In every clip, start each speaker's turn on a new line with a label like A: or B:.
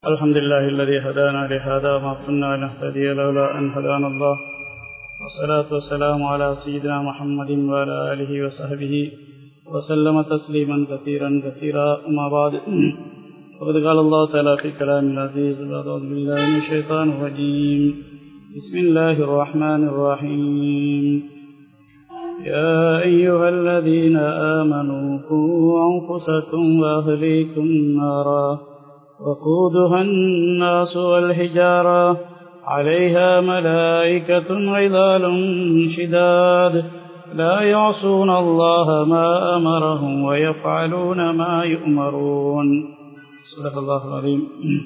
A: الحمد لله الذي هدانا لهذا وما كنا لنهتدي لولا أن هدانا الله، والصلاة والسلام على سيدنا محمد وعلى آله وصحبه وسلم تسليما كثيرا كثيرا. أما بعد، وقد قال الله تعالى في كلام العزيز: أعوذ بالله من الشيطان الرجيم، بسم الله الرحمن الرحيم. يا أيها الذين آمنوا قوا أنفسكم وأهليكم نارا وقودها الناس والحجارة عليها ملائكة غلاظ شداد لا يعصون الله ما أمرهم ويفعلون ما يؤمرون. صدق الله العظيم.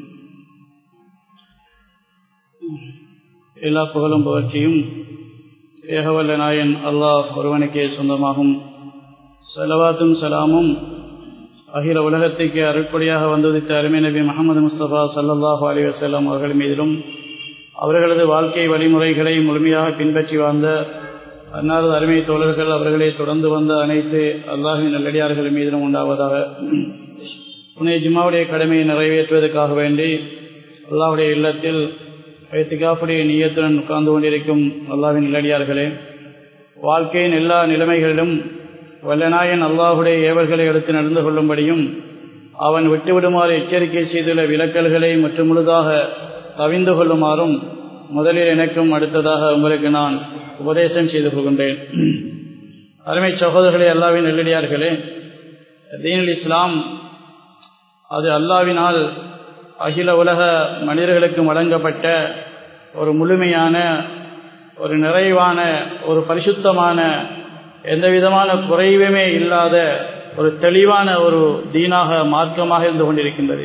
A: எல்லா புகழும் புகழ்ச்சியும் ஏகவல்ல நாயன் அல்லாஹ் ஒருவனுக்கே சொந்தமாகும். ஸலவாத்தும் சலாமும் அகில உலகத்துக்கு அருட்படியாக வந்துதித்த அருமை நபி முஹம்மது முஸ்தபா ஸல்லல்லாஹு அலைஹி வஸல்லம் அவர்கள் மீதிலும், அவர்களது வாழ்க்கை வழிமுறைகளை முழுமையாக பின்பற்றி வாழ்ந்த அன்னாரது அருமை தோழர்கள், அவர்களை தொடர்ந்து வந்த அனைத்து அல்லாஹ்வின் நல்லடியார்கள் மீதிலும் உண்டாவதாக. புனித ஜும்மாவுடைய கடமையை நிறைவேற்றுவதற்காக வேண்டி அல்லாஹ்வுடைய இல்லத்தில் இத்திகாஃபுடைய நிய்யத்துடன் உட்கார்ந்து கொண்டிருக்கும் அல்லாஹ்வின் நல்லடியார்களே, வாழ்க்கையின் எல்லா நிலைமைகளிலும் வல்லநாயன் அல்லாஹுடைய ஏவல்களை எடுத்து நடந்து கொள்ளும்படியும், அவன் விட்டுவிடுமாறு எச்சரிக்கை செய்துள்ள விலக்கல்களை மற்றும் முழுதாக தவிந்து கொள்ளுமாறும் முதலில் எனக்கும் அடுத்ததாக உங்களுக்கு நான் உபதேசம் செய்து கொள்கின்றேன். அருமை சகோதரர்களே, அல்லாஹ்வின் நல்லடியார்களே, தீனுல் இஸ்லாம் அது அல்லாஹ்வினால் அகில உலக மனிதர்களுக்கு வழங்கப்பட்ட ஒரு முழுமையான, ஒரு நிறைவான, ஒரு பரிசுத்தமான, எந்த விதமான குறைவுமே இல்லாத ஒரு தெளிவான ஒரு தீனாக, மார்க்கமாக இருந்து கொண்டிருக்கின்றது.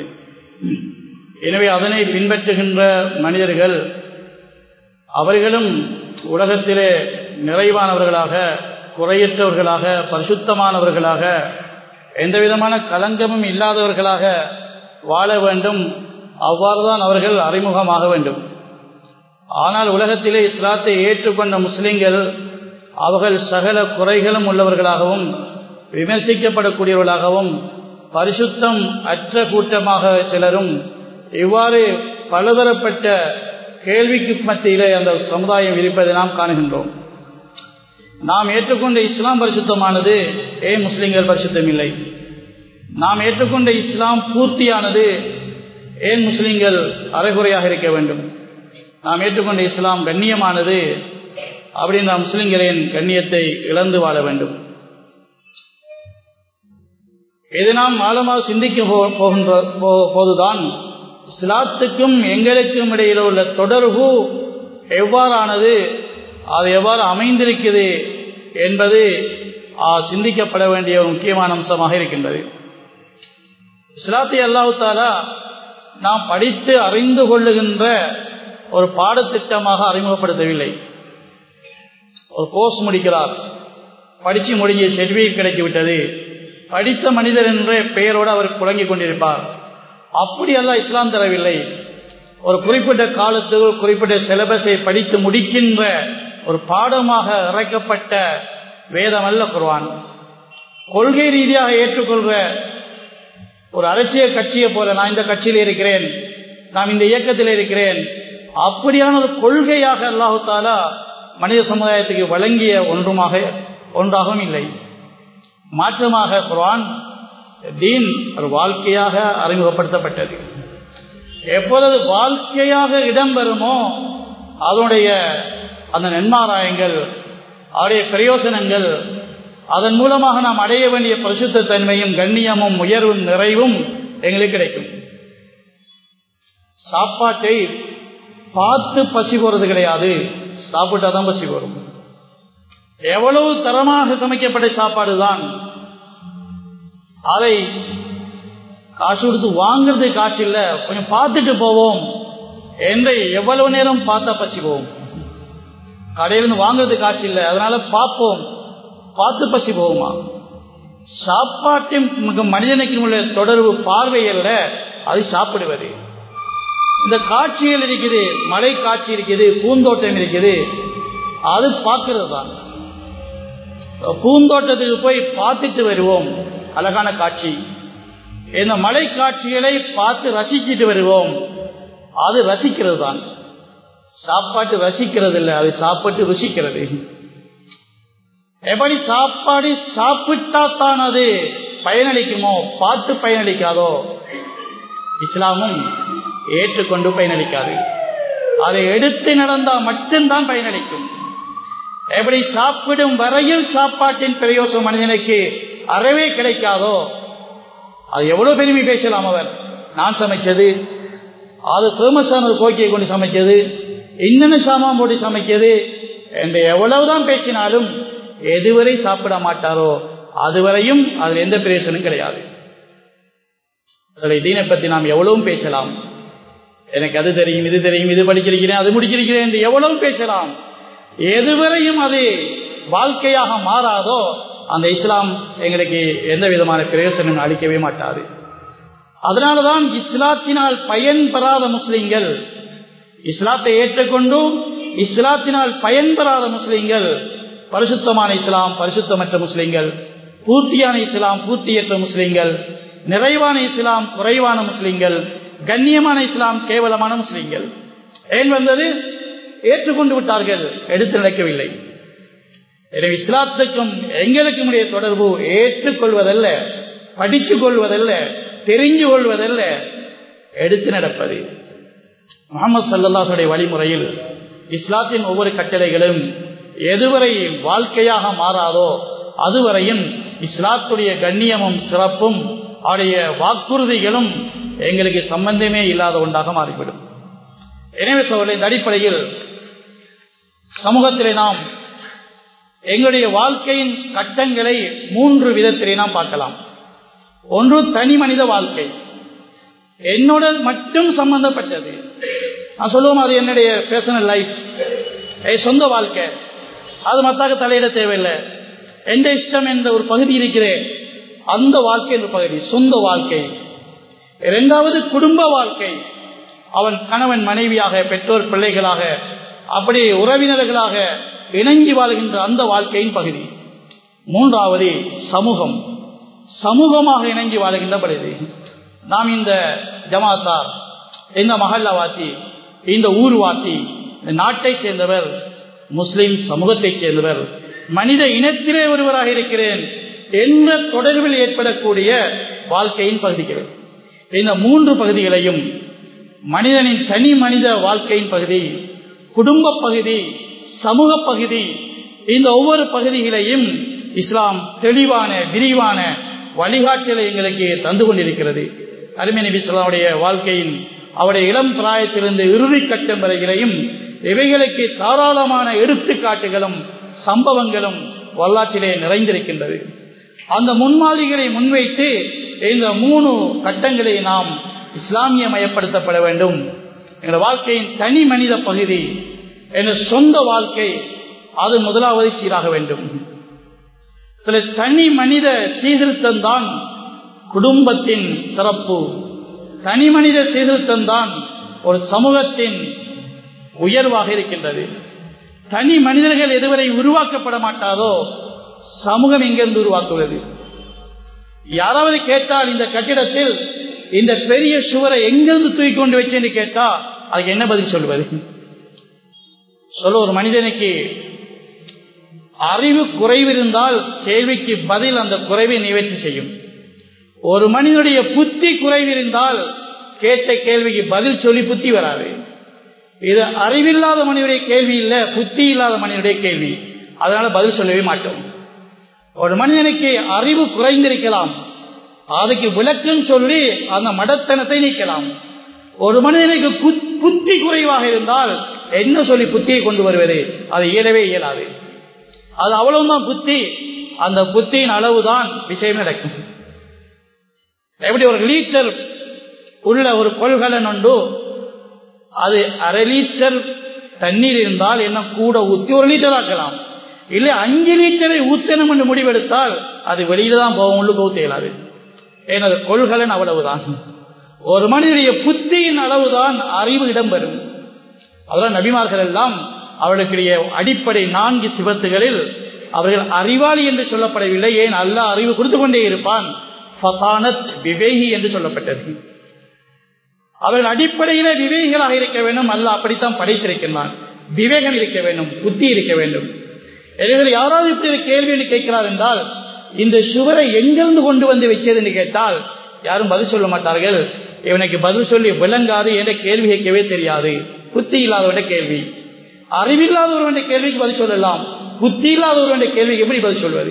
A: எனவே அதனை பின்பற்றுகின்ற மனிதர்கள் அவர்களும் உலகத்திலே நிறைவானவர்களாக, குறையற்றவர்களாக, பரிசுத்தமானவர்களாக, எந்த விதமான களங்கமும் இல்லாதவர்களாக வாழ வேண்டும். அவ்வாறுதான் அவர்கள் அறிமுகமாக வேண்டும். ஆனால் உலகத்திலே இஸ்லாத்தை ஏற்றுக்கொண்ட முஸ்லிம்கள் அவர்கள் சகல குறைகளும் உள்ளவர்களாகவும், விமர்சிக்கப்படக்கூடியவர்களாகவும், பரிசுத்தம் அற்ற கூட்டமாக சிலரும், இவ்வாறு பலதரப்பட்ட கேள்விக்கு மத்தியிலே அந்த சமுதாயம் இருப்பதை நாம் காணுகின்றோம். நாம் ஏற்றுக்கொண்ட இஸ்லாம் பரிசுத்தமானது, ஏன் முஸ்லிம்கள் பரிசுத்தம் இல்லை? நாம் ஏற்றுக்கொண்ட இஸ்லாம் பூர்த்தியானது, ஏன் முஸ்லிம்கள் அரைகுறையாக இருக்க வேண்டும்? நாம் ஏற்றுக்கொண்ட இஸ்லாம் கண்ணியமானது, அப்படின்னு நாம் முஸ்லிம்களின் கண்ணியத்தை இழந்து வாழ வேண்டும். இதை நாம் ஆழமாக சிந்திக்க போகின்ற போதுதான் இஸ்லாத்துக்கும் எங்களுக்கும் இடையில் உள்ள தொடர்பு எவ்வாறானது, அது எவ்வாறு அமைந்திருக்கிறது என்பது சிந்திக்கப்பட வேண்டிய ஒரு முக்கியமான அம்சமாக இருக்கின்றது. இஸ்லாத்தை அல்லாஹ் தஆலா நாம் படித்து அறிந்து கொள்ளுகின்ற ஒரு பாடத்திட்டமாக அறிமுகப்படுத்தவில்லை. ஒரு கோர்ஸ் முடிக்கிறார், படித்து முடிஞ்ச சர்டிஃபிகேட் கிடைக்கிவிட்டது, படித்த மனிதர் என்ற பெயரோடு அவர் புழங்கிக் கொண்டிருப்பார். அப்படி அல்லாஹ் இஸ்லாம் தரவில்லை. ஒரு குறிப்பிட்ட காலத்துக்கு குறிப்பிட்ட சிலபஸை படித்து முடிக்கின்ற ஒரு பாடமாக இறக்கப்பட்ட வேதம் அல்ல குர்ஆன். கொள்கை ரீதியாக ஏற்றுக்கொள்கிற ஒரு அரசியல் கட்சியை போல, நான் இந்த கட்சியில் இருக்கிறேன், நான் இந்த இயக்கத்தில் இருக்கிறேன், அப்படியான ஒரு கொள்கையாக அல்லாஹ் தஆலா மனித சமுதாயத்துக்கு வழங்கிய ஒன்றாகவும் இல்லை. மாற்றமாக குர்ஆன் தீன் ஒரு வாழ்க்கையாக அறிமுகப்படுத்தப்பட்டது. எப்பொழுது வாழ்க்கையாக இடம்பெறுமோ அதனுடைய அந்த நன்மாராயங்கள், அவருடைய பிரயோசனங்கள், அதன் மூலமாக நாம் அடைய வேண்டிய பரிசுத்த தன்மையும், கண்ணியமும், உயர்வும், நிறைவும் எங்களுக்கு கிடைக்கும். சாப்பாட்டை பார்த்து பசி போறது கிடையாது, சாப்பிட்டாதான் பசி வரும். எவ்வளவு தரமாக சமைக்கப்பட்ட சாப்பாடு தான், அதை காசு கொடுத்து வாங்குறது காசு இல்லை, கொஞ்சம் பார்த்துட்டு போவோம் என்று எவ்வளவு நேரம் பார்த்தா பசி போவோம். கடையிலிருந்து வாங்குறது காசு இல்லை, அதனால பார்ப்போம், பார்த்து பசி போகுமா? சாப்பாட்டின் மனிதனுக்கு உள்ள தொடர்பு பார்வை அல்ல, அது சாப்பிடுவது. இந்த காட்சிகள் இருக்குது, மலை காட்சி இருக்குது, பூந்தோட்டம் இருக்குது, அது பார்க்கிறது தான். பூந்தோட்டத்துக்கு போய் பார்த்துட்டு வருவோம், அழகான காட்சி. இந்த மலை காட்சிகளை பார்த்து ரசிச்சுட்டு வருவோம். அது ரசிக்கிறது தான். சாப்பாட்டு ரசிக்கிறது இல்லை, அது சாப்பாட்டு ருசிக்கிறது. எப்படி சாப்பாடு சாப்பிட்டாத்தான் அது பயனளிக்குமோ, பார்த்து பயனளிக்காதோ, இஸ்லாமும் ஏற்றுக்கொண்டு பயனளிக்காது. அதை எடுத்து நடந்தால் மட்டும்தான் பயனளிக்கும். எப்படி சாப்பிடும் வரையில் சாப்பாட்டின் பிரயோசனம் மனிதனுக்கு அறவே கிடைக்காதோ, அது எவ்வளவு பெருமை பேசலாம். அவர் நான் சமைச்சது, அது ஃபேமஸான ஒரு கோக்கியை கொண்டு சமைச்சது, இன்னென்ன சாமான் போட்டு சமைச்சது என்று எவ்வளவுதான் பேசினாலும் எதுவரை சாப்பிட மாட்டாரோ அதுவரையும் அதில் எந்த பிரயோசனம் கிடையாது. தீனை பற்றி நாம் எவ்வளவும் பேசலாம். எனக்கு அது தெரியும், இது தெரியும், இது படிச்சிருக்கிறேன், அது முடிச்சிருக்கிறேன் என்று எவ்வளவு பேசலாம். எதுவரையும் அது வாழ்க்கையாக மாறாதோ அந்த இஸ்லாம் எங்களுக்கு எந்த விதமான பிரயோசனம் அளிக்கவே மாட்டாது. அதனாலதான் இஸ்லாத்தினால் பயன்பெறாத முஸ்லிம்கள், இஸ்லாத்தை ஏற்றுக்கொண்டு இஸ்லாத்தினால் பயன்பெறாத முஸ்லிம்கள், பரிசுத்தமான இஸ்லாம் பரிசுத்தமற்ற முஸ்லிம்கள், பூர்த்தியான இஸ்லாம் பூர்த்தியற்ற முஸ்லிம்கள், நிறைவான இஸ்லாம் குறைவான முஸ்லிம்கள், கண்ணியமான இஸ்லாம் கேவலமான முஸ்லிம்கள். ஏன் வந்தது? ஏற்றுக்கொண்டு விட்டார்கள், எடுத்து நடக்கவில்லை. எனவே இஸ்லாத்துக்கும் எங்களுக்கும் உடைய தொடர்பு ஏற்றுக்கொள்வதல்ல, படித்துக் கொள்வதல்ல, தெரிஞ்சு கொள்வதல்ல, எடுத்து நடப்பது. முஹம்மது ஸல்லல்லாஹு அலைஹி வழிமுறையில் இஸ்லாத்தின் ஒவ்வொரு கட்டளைகளும் எதுவரை வாழ்க்கையாக மாறாதோ அதுவரையும் இஸ்லாத்துடைய கண்ணியமும் சிறப்பும் அவருடைய வாக்குறுதிகளும் எங்களுக்கு சம்பந்தமே இல்லாத ஒன்றாக மாறிவிடும். எனவே சோழர்களே, இந்த அடிப்படையில் சமூகத்திலே நாம் எங்களுடைய வாழ்க்கையின் கட்டங்களை 3 விதத்திலே நாம் பார்க்கலாம். ஒன்று தனி மனித வாழ்க்கை, என்னோட மட்டும் சம்பந்தப்பட்டது. நான் சொல்லுவோம் அது என்னுடைய பர்சனல் லைஃப், சொந்த வாழ்க்கை, அது மற்றாக தலையிட தேவையில்லை. எந்த இஷ்டம் என்ற ஒரு பகுதி இருக்கிறேன், அந்த வாழ்க்கை என்ற பகுதி சொந்த வாழ்க்கை. இரண்டாவது குடும்ப வாழ்க்கை, அவன் கணவன் மனைவியாக, பெற்றோர் பிள்ளைகளாக, அப்படி உறவினர்களாக இணங்கி வாழ்கின்ற அந்த வாழ்க்கையின் பகுதி. மூன்றாவது சமூகம், சமூகமாக இணங்கி வாழ்கின்ற பகுதி. நாம் இந்த ஜமாத்தார், இந்த மஹல்லாவாசி, இந்த ஊர்வாசி, இந்த நாட்டை சேர்ந்தவர், முஸ்லிம் சமூகத்தை சேர்ந்தவர், மனித இனத்திலே ஒருவராக இருக்கிறேன் என்ற தொடர்பில் ஏற்படக்கூடிய வாழ்க்கையின் பகுதிகள். இந்த 3 பகுதிகளையும் மனிதனின் தனி மனித வாழ்க்கையின் பகுதி, குடும்ப பகுதி, சமூக பகுதி, இந்த ஒவ்வொரு பகுதிகளையும் இஸ்லாம் தெளிவான விரிவான வழிகாட்டலை எங்களுக்கு தந்து கொண்டிருக்கிறது. அருமை நபி ஸல்லல்லாஹு அலைஹி வஸல்லம் வாழ்க்கையின் அவருடைய இளம் பிராயத்திலிருந்து இறுதி கட்டம் வரையிலையும் இவைகளுக்கு தாராளமான எடுத்துக்காட்டுகளும் சம்பவங்களும் வரலாற்றிலே நிறைந்திருக்கின்றது. அந்த முன்மாதிரிகளை முன்வைத்து இந்த 3 கட்டங்களை நாம் இஸ்லாமியமயப்படுத்தப்பட வேண்டும். எங்கள் வாழ்க்கையின் தனி மனித பகுதி, எங்கள் சொந்த வாழ்க்கை, அது முதலாவது சீராக வேண்டும். சில தனி மனித சீர்திருத்தம் தான் குடும்பத்தின் சிறப்பு. தனி மனித சீர்திருத்தம் தான் ஒரு சமூகத்தின் உயர்வாக இருக்கின்றது. தனி மனிதர்கள் எதுவரை உருவாக்கப்பட மாட்டாதோ சமூகம் எங்கிருந்து உருவாக்குவது? யாராவது கேட்டால் இந்த கட்டிடத்தில் இந்த பெரிய சுவரை எங்கிருந்து தூக்கி கொண்டு வச்சேன்னு கேட்டா அதுக்கு என்ன பதில் சொல்வது? சொல்ல, ஒரு மனிதனுக்கு அறிவு குறைவு இருந்தால் கேள்விக்கு பதில் அந்த குறைவை நிவர்த்தி செய்யும். ஒரு மனிதனுடைய புத்தி குறைவு இருந்தால் கேட்ட கேள்விக்கு பதில் சொல்லி புத்தி வராது. இது அறிவில்லாத மனிதனுடைய கேள்வி இல்ல, புத்தி இல்லாத மனிதனுடைய கேள்வி. அதனால பதில் சொல்லவே மாட்டோம். ஒரு மனிதனுக்கு அறிவு குறைந்திருக்கலாம், அதுக்கு விளக்கம் சொல்லி அந்த மடத்தனத்தை நீக்கலாம். ஒரு மனிதனுக்கு புத்தி குறைவாக இருந்தால் என்ன சொல்லி புத்தியை கொண்டு வருவது? அது இயலவே இயலாது. அது அவ்வளவுதான் புத்தி. அந்த புத்தியின் அளவுதான் விஷயம் நடக்கும். எப்படி ஒரு லிட்டர் உள்ள ஒரு கொள்கலன் உண்டு, அது 1/2 லிட்டர் தண்ணீர் இருந்தால் என்ன கூட ஊற்றி 1 லிட்டர் ஆக்கலாம். இல்லை 5 லிட்டரை ஊற்றணும் என்று முடிவெடுத்தால் அது வெளியில தான் போகும், உள்ளுக்கு ஊற்ற இயலாது. எனது கொள்கலன் அவ்வளவுதான். ஒரு மனிதனுடைய புத்தியின் அளவுதான் அறிவு இடம்பெறும். அதனால் நபிமார்கள் எல்லாம் அவர்களுடைய அடிப்படை 4 சிபத்துகளில் அவர்கள் அறிவாளி என்று சொல்லப்படவில்லை. ஏன்? அல்லாஹ் அறிவு கொடுத்து கொண்டே இருப்பான். ஃபதானத் விவேகி என்று சொல்லப்பட்டது. அவர்கள் அடிப்படையில விவேகிகளாக இருக்க வேண்டும். அல்லாஹ் அப்படித்தான் படைத்திருக்கிறான். விவேகம் இருக்க வேண்டும், புத்தி இருக்க வேண்டும். எனவே யாராவது இப்படி கேள்வி என்று கேட்கிறார் என்றால், இந்த சுவரை எங்கிருந்து கொண்டு வந்து வச்சது என்று கேட்டால் யாரும் பதில் சொல்ல மாட்டார்கள். இவனுக்கு பதில் சொல்லி விளங்காது என்ற கேள்வி கேட்கவே தெரியாது. புத்தி இல்லாதவனுடைய கேள்வி. அறிவில்லாதவருடைய கேள்விக்கு பதில் சொல்லலாம், புத்தி இல்லாதவருடைய கேள்விக்கு எப்படி பதில் சொல்வது?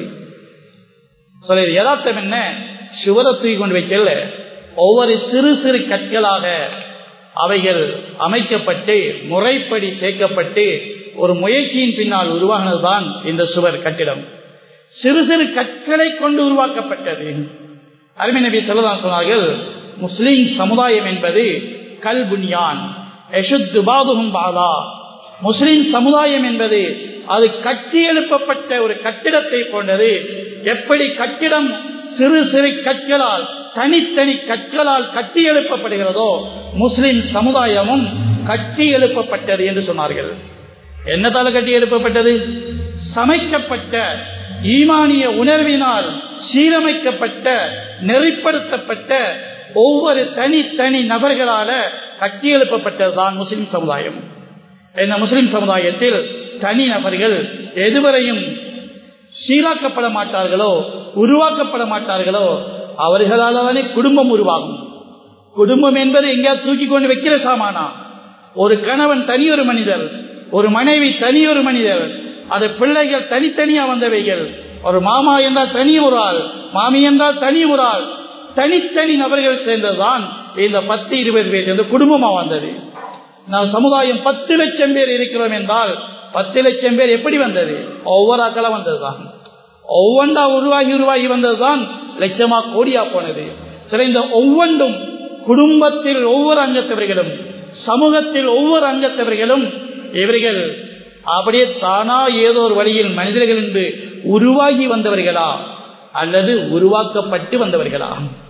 A: சொல்ல யதார்த்தம் என்ன? சுவரை தூக்கி கொண்டு வைக்கல, ஒவ்வொரு சிறு சிறு கற்களாக அவைகள் அமைக்கப்பட்டு முறைப்படி சேர்க்கப்பட்டு ஒரு முயற்சியின் பின்னால் உருவானதுதான் இந்த சுவர் கட்டிடம். சிறு சிறு கற்களை கொண்டு உருவாக்கப்பட்டது. அருமை நபி ஸல்லல்லாஹு அலைஹி வஸல்லம் சொன்னார்கள், முஸ்லிம் சமுதாயம் என்பது கல் புன்யான் யஷுத்து பாதுஹும் பாதா. முஸ்லிம் சமுதாயம் என்பது அது கட்டி எழுப்பப்பட்ட ஒரு கட்டிடத்தை போன்றது. எப்படி கட்டிடம் சிறு சிறு கற்களால் தனித்தனி கற்களால் கட்டி எழுப்பப்படுகிறதோ, முஸ்லிம் சமுதாயமும் கட்டி எழுப்பப்பட்டது என்று சொன்னார்கள். என்னதால கட்டி எழுப்பப்பட்டது? சமைக்கப்பட்ட ஈமானிய உணர்வினால் சீரமைக்கப்பட்ட நெறிப்படுத்தப்பட்ட ஒவ்வொரு தனித்தனி நபர்களால கட்டி எழுப்பப்பட்டதுதான் முஸ்லிம் சமுதாயம். இந்த முஸ்லிம் சமுதாயத்தில் தனி நபர்கள் எதுவரையும் சீராக்கப்பட மாட்டார்களோ, உருவாக்கப்பட மாட்டார்களோ, அவர்களால் தானே குடும்பம் உருவாகும். குடும்பம் என்பது எங்கேயா தூக்கி கொண்டு வைக்கிற சாமானா? ஒரு கணவன் தனி ஒரு மனிதர், ஒரு மனைவி தனி ஒரு மனிதர், அது பிள்ளைகள் தனித்தனியா வந்தவைகள். ஒரு மாமா என்றால் தனி ஒரு ஆள், மாமி என்றால் தனி ஒரு ஆள், தனித்தனி நபர்கள் சேர்ந்ததுதான் இந்த 10-20 பேர் சேர்ந்த குடும்பமா வந்தது. நான் சமுதாயம் 10 லட்சம் பேர் இருக்கிறோம் என்றால் 10 லட்சம் பேர் எப்படி வந்தது? ஒவ்வொரு ஆக்களா வந்ததுதான். ஒவ்வொன்றா உருவாகி வந்ததுதான் லட்சமா கோடியா போனது. சில இந்த ஒவ்வொன்றும் குடும்பத்தில் ஒவ்வொரு அங்கத்தவர்களும், சமூகத்தில் ஒவ்வொரு அங்கத்தவர்களும் இவர்கள் அப்படியே தானா ஏதோ ஒரு வழியில் மனிதர்கள் என்று உருவாகி வந்தவர்களா அல்லது உருவாக்கப்பட்டு வந்தவர்களா?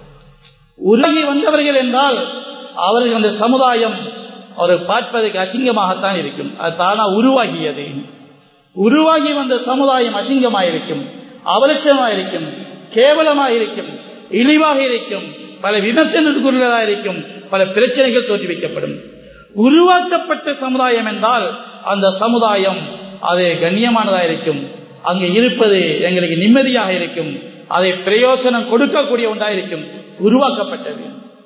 A: உருவாகி வந்தவர்கள் என்றால் அவர்கள் அந்த சமுதாயம் ஒரு பார்ப்பதற்கு அசிங்கமாகத்தான் இருக்கும். அது தானா உருவாகியது. உருவாகி வந்த சமுதாயம் அசிங்கமாயிருக்கும், அவலட்சணமாயிருக்கும், கேவலமாயிருக்கும், இழிவாக இருக்கும், பல விமர்சனத்துக்குரியதாக இருக்கும், பல பிரச்சனைகள் தோற்றுவிக்கப்படும். உருவாக்கப்பட்ட சமுதாயம் என்றால் அந்த சமுதாயம் அது கண்ணியமானதாக இருக்கும், அங்கு இருப்பது எங்களுக்கு நிம்மதியாக இருக்கும், அதை பிரயோசனம் கொடுக்கக்கூடிய ஒன்றாக இருக்கும். உருவாக்கப்பட்டது.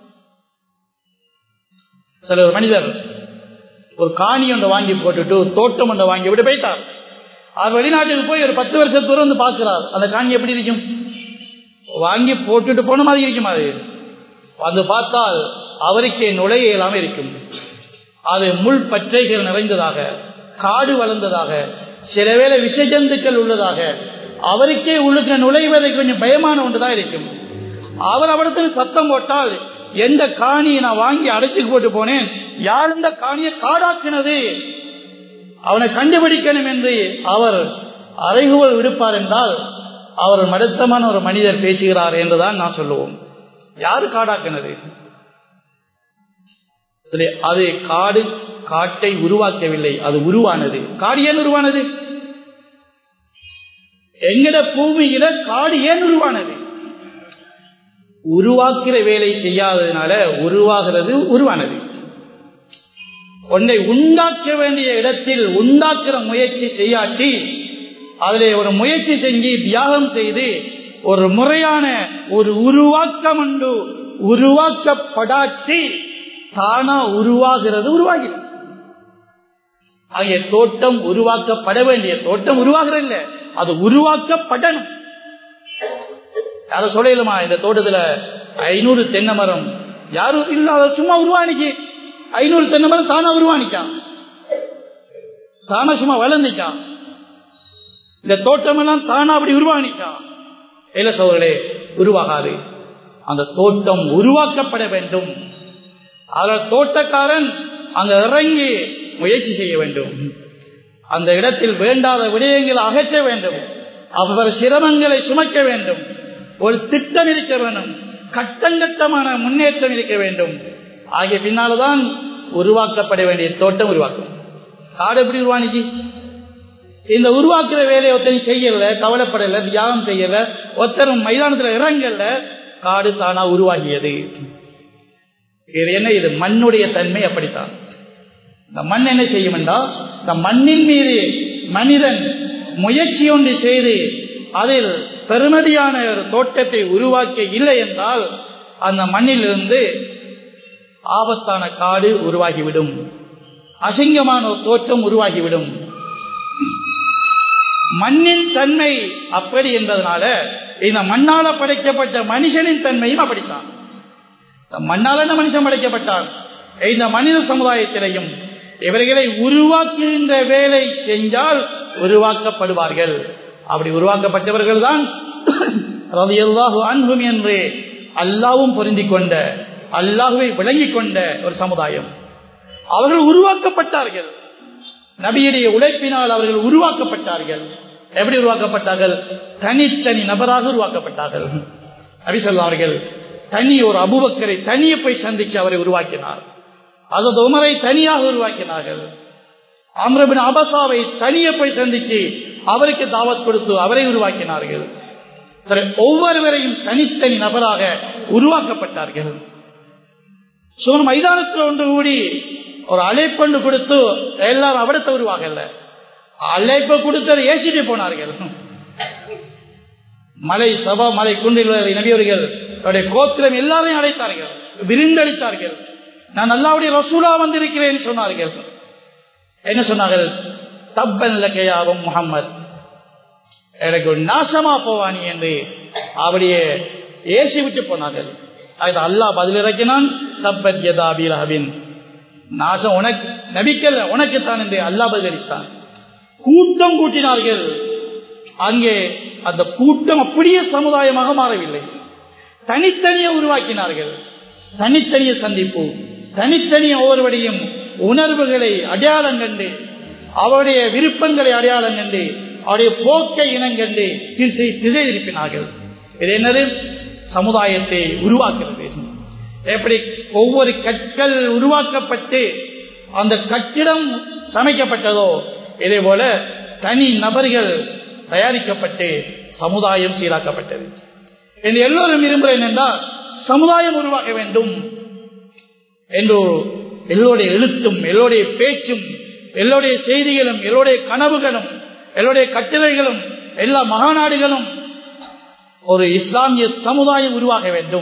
A: சில ஒரு மனிதர் ஒரு காணி ஒன்றை வாங்கி போட்டுட்டு தோட்டம் ஒன்றை வாங்கி விட்டு போயிட்டார். அவர் வெளிநாட்டுக்கு போய் ஒரு 10 வருஷம் தூரம் வந்து பார்க்கிறார். அந்த காணி எப்படி இருக்கும்? வாங்கி போட்டுட்டு போன மாதிரி இருக்கும். அது வந்து பார்த்தால் அவருக்கே நுழைய இல்லாமல் இருக்கும். அது முள் பற்றைகள் நிறைந்ததாக, காடு வளர்ந்ததாக, சில வேளை விஷஜந்துக்கள் உள்ளதாக, அவருக்கே உள்ளுக்கு நுழைவதற்கு கொஞ்சம் பயமான ஒன்றுதான் இருக்கும். அவர் அவரிடத்தில் சத்தம் போட்டால், எந்த காணியை நான் வாங்கி அடைச்சு போட்டு போனேன், யார் இந்த காணியை காடாக்கினது, அவனை கண்டுபிடிக்கணும் என்று அவர் அறைகூவல் விடுப்பார் என்றால் அவர் மடத்தமான ஒரு மனிதர் பேசுகிறார் என்றுதான் நான் சொல்லுவோம். யாரு காடாக்கினது? அது காட்டை உருவாக்கவில்லை, அது உருவானது. காடு ஏன் உருவானது? எங்கட பூமியில காடு ஏன் உருவானது? உருவாக்குற வேலை செய்யாததுனால உருவாகிறது உருவானது. ஒன்றை உண்டாக்க வேண்டிய இடத்தில் உண்டாக்குற முயற்சி செய்யாட்டி, அதிலே ஒரு முயற்சி செஞ்சு தியாகம் செய்து ஒரு முறையான ஒரு உருவாக்கம் உண்டு உருவாக்கப்படாட்டி தானா உருவாகிறது உருவாகிறது. ஆகிய தோட்டம் உருவாக்கப்பட வேண்டிய தோட்டம் உருவாகிறது இல்லை, அது உருவாக்கப்படணும். யாரும் சொல்லலுமா இந்த தோட்டத்துல 500 தென்னை மரம் யாரும் இல்லாத சும்மா உருவானிக்கு 500 தென்னை மரம் தானா உருவானிக்கான், தானா சும்மா வளர்ந்துச்சான். இந்த தோட்டம் எல்லாம் தானா அப்படி உருவானிச்சான். இல்ல சோழர்களே, உருவாகாது. அந்த தோட்டம் உருவாக்கப்பட வேண்டும். அதில் தோட்டக்காரன் அங்க இறங்கி முயற்சி செய்ய வேண்டும். அந்த இடத்தில் வேண்டாத விடயங்களை அகற்ற வேண்டும். அவர் சிரமங்களை சுமக்க வேண்டும். ஒரு திட்டம் இருக்க வேண்டும், கட்டங்கட்டமான முன்னேற்றம் இருக்க வேண்டும். ஆகிய பின்னால்தான் உருவாக்கப்பட வேண்டிய தோட்டம் உருவாக்கும். காடு எப்படி உருவானிச்சு? இந்த உருவாக்குற வேலையை ஒருத்தரும் செய்யல, கவலைப்படல, தியாகம் செய்யல, ஒருத்தரும் மைதானத்தில் இறங்கல, காடு தானா உருவாகியது. இது என்ன? இது மண்ணுடைய தன்மை அப்படித்தான். இந்த மண் என்ன செய்யும் என்றால், இந்த மண்ணின் மீது மனிதன் முயற்சி ஒன்று செய்து அதில் பெருமதியான ஒரு தோட்டத்தை உருவாக்க இல்லை என்றால் அந்த மண்ணிலிருந்து ஆபத்தான காடு உருவாகிவிடும், அசிங்கமான ஒரு தோற்றம் உருவாகிவிடும். மண்ணின் தன்மை அப்படி என்பதனால இந்த மண்ணால படைக்கப்பட்ட மனுஷனின் தன்மையும் அப்படித்தான். மண்ணால மனுஷன் படைக்கப்பட்டான். இந்த மனித சமுதாயத்திலையும் இவர்களை உருவாக்குகின்ற வேலை செஞ்சால் உருவாக்கப்படுவார்கள். அப்படி உருவாக்கப்பட்டவர்கள் தான் ரலியல்லாஹு அன்ஹும் என்று அல்லாஹ்வும் பொருந்திக் கொண்ட, அல்லாஹ்வை விளங்கிக் கொண்ட ஒரு சமுதாயம். அவர்கள் உருவாக்கப்பட்டார்கள். நபியுடைய உழைப்பினால் அவர்கள் உருவாக்கப்பட்டார்கள். எப்படி உருவாக்கப்பட்டார்கள்? தனித்தனி நபராக உருவாக்கப்பட்டார்கள். நபி சொன்னார்கள், தனி ஒரு அபூபக்கரை தனியே போய் சந்திச்சு அவரை உருவாக்கினார். அதற்கு உமரை தனியாக உருவாக்கினார்கள். அம்ர் இப்னு அபஸாவை தனியே போய் சந்திச்சு அவருக்கு தாவத் கொடுத்து அவரை உருவாக்கினார்கள். ஒவ்வொருவரையும் தனித்தனி நபராக உருவாக்கப்பட்டார்கள். மைதானத்தில் ஒன்று கூடி ஒரு அழைப்பு கொடுத்து எல்லாரும் அவடத்தை உருவாகல, அழைப்பு கொடுத்து ஏசிட்டு போனார்கள். மலை சபா மலை குன்றில் நபியவர்கள் அவருடைய கோத்திரம் எல்லாரையும் அழைத்தார்கள், விருந்தளித்தார்கள். நான் அல்லாஹ்வுடைய ரசூலா வந்திருக்கிறேன் சொன்னார்கள். என்ன சொன்னார்கள்? தப்பன் லக்கையாவும் முஹம்மத், எனக்கு நாசமா போவானி என்று அப்படியே ஏசி விட்டு போனார்கள். அல்லாஹ் பதில் இறக்கினான், தப்பத் யதா அபீ லஹபின், நாசம் உனக்கு நபிக்கல்ல உனக்குத்தான் என்று அல்லாஹ் பதிலளித்தான். கூட்டம் கூட்டினார்கள். அங்கே அந்த கூட்டம் அப்படியே சமுதாயமாக மாறவில்லை, தனித்தனியே உருவாக்கினார்கள். தனித்தனிய சந்திப்பு, தனித்தனிய ஒவ்வொருவரையும் உணர்வுகளை அடையாளம் கண்டு, அவருடைய விருப்பங்களை அடையாளம் கண்டு, அவருடைய போக்கை இனங்கண்டு திசை திருப்பினார்கள். இது என்னது? சமுதாயத்தை உருவாக்குறது. எப்படி ஒவ்வொரு கற்கள் உருவாக்கப்பட்டு அந்த கட்டிடம் சமைக்கப்பட்டதோ, இதே போல தனி நபர்கள் தயாரிக்கப்பட்டு சமுதாயம் சீராக்கப்பட்டது. என்று எல்லோரும் விரும்புகிறேன் என்றால் சமுதாயம் உருவாக்க வேண்டும் என்று எல்லோருடைய எழுத்தும், எல்லோருடைய பேச்சும், எல்லோருடைய செய்திகளும், எல்லோருடைய கனவுகளும், எல்லோருடைய கட்டளைகளும், எல்லா மகாநாடுகளும் ஒரு இஸ்லாமிய சமுதாயம் உருவாக வேண்டும்.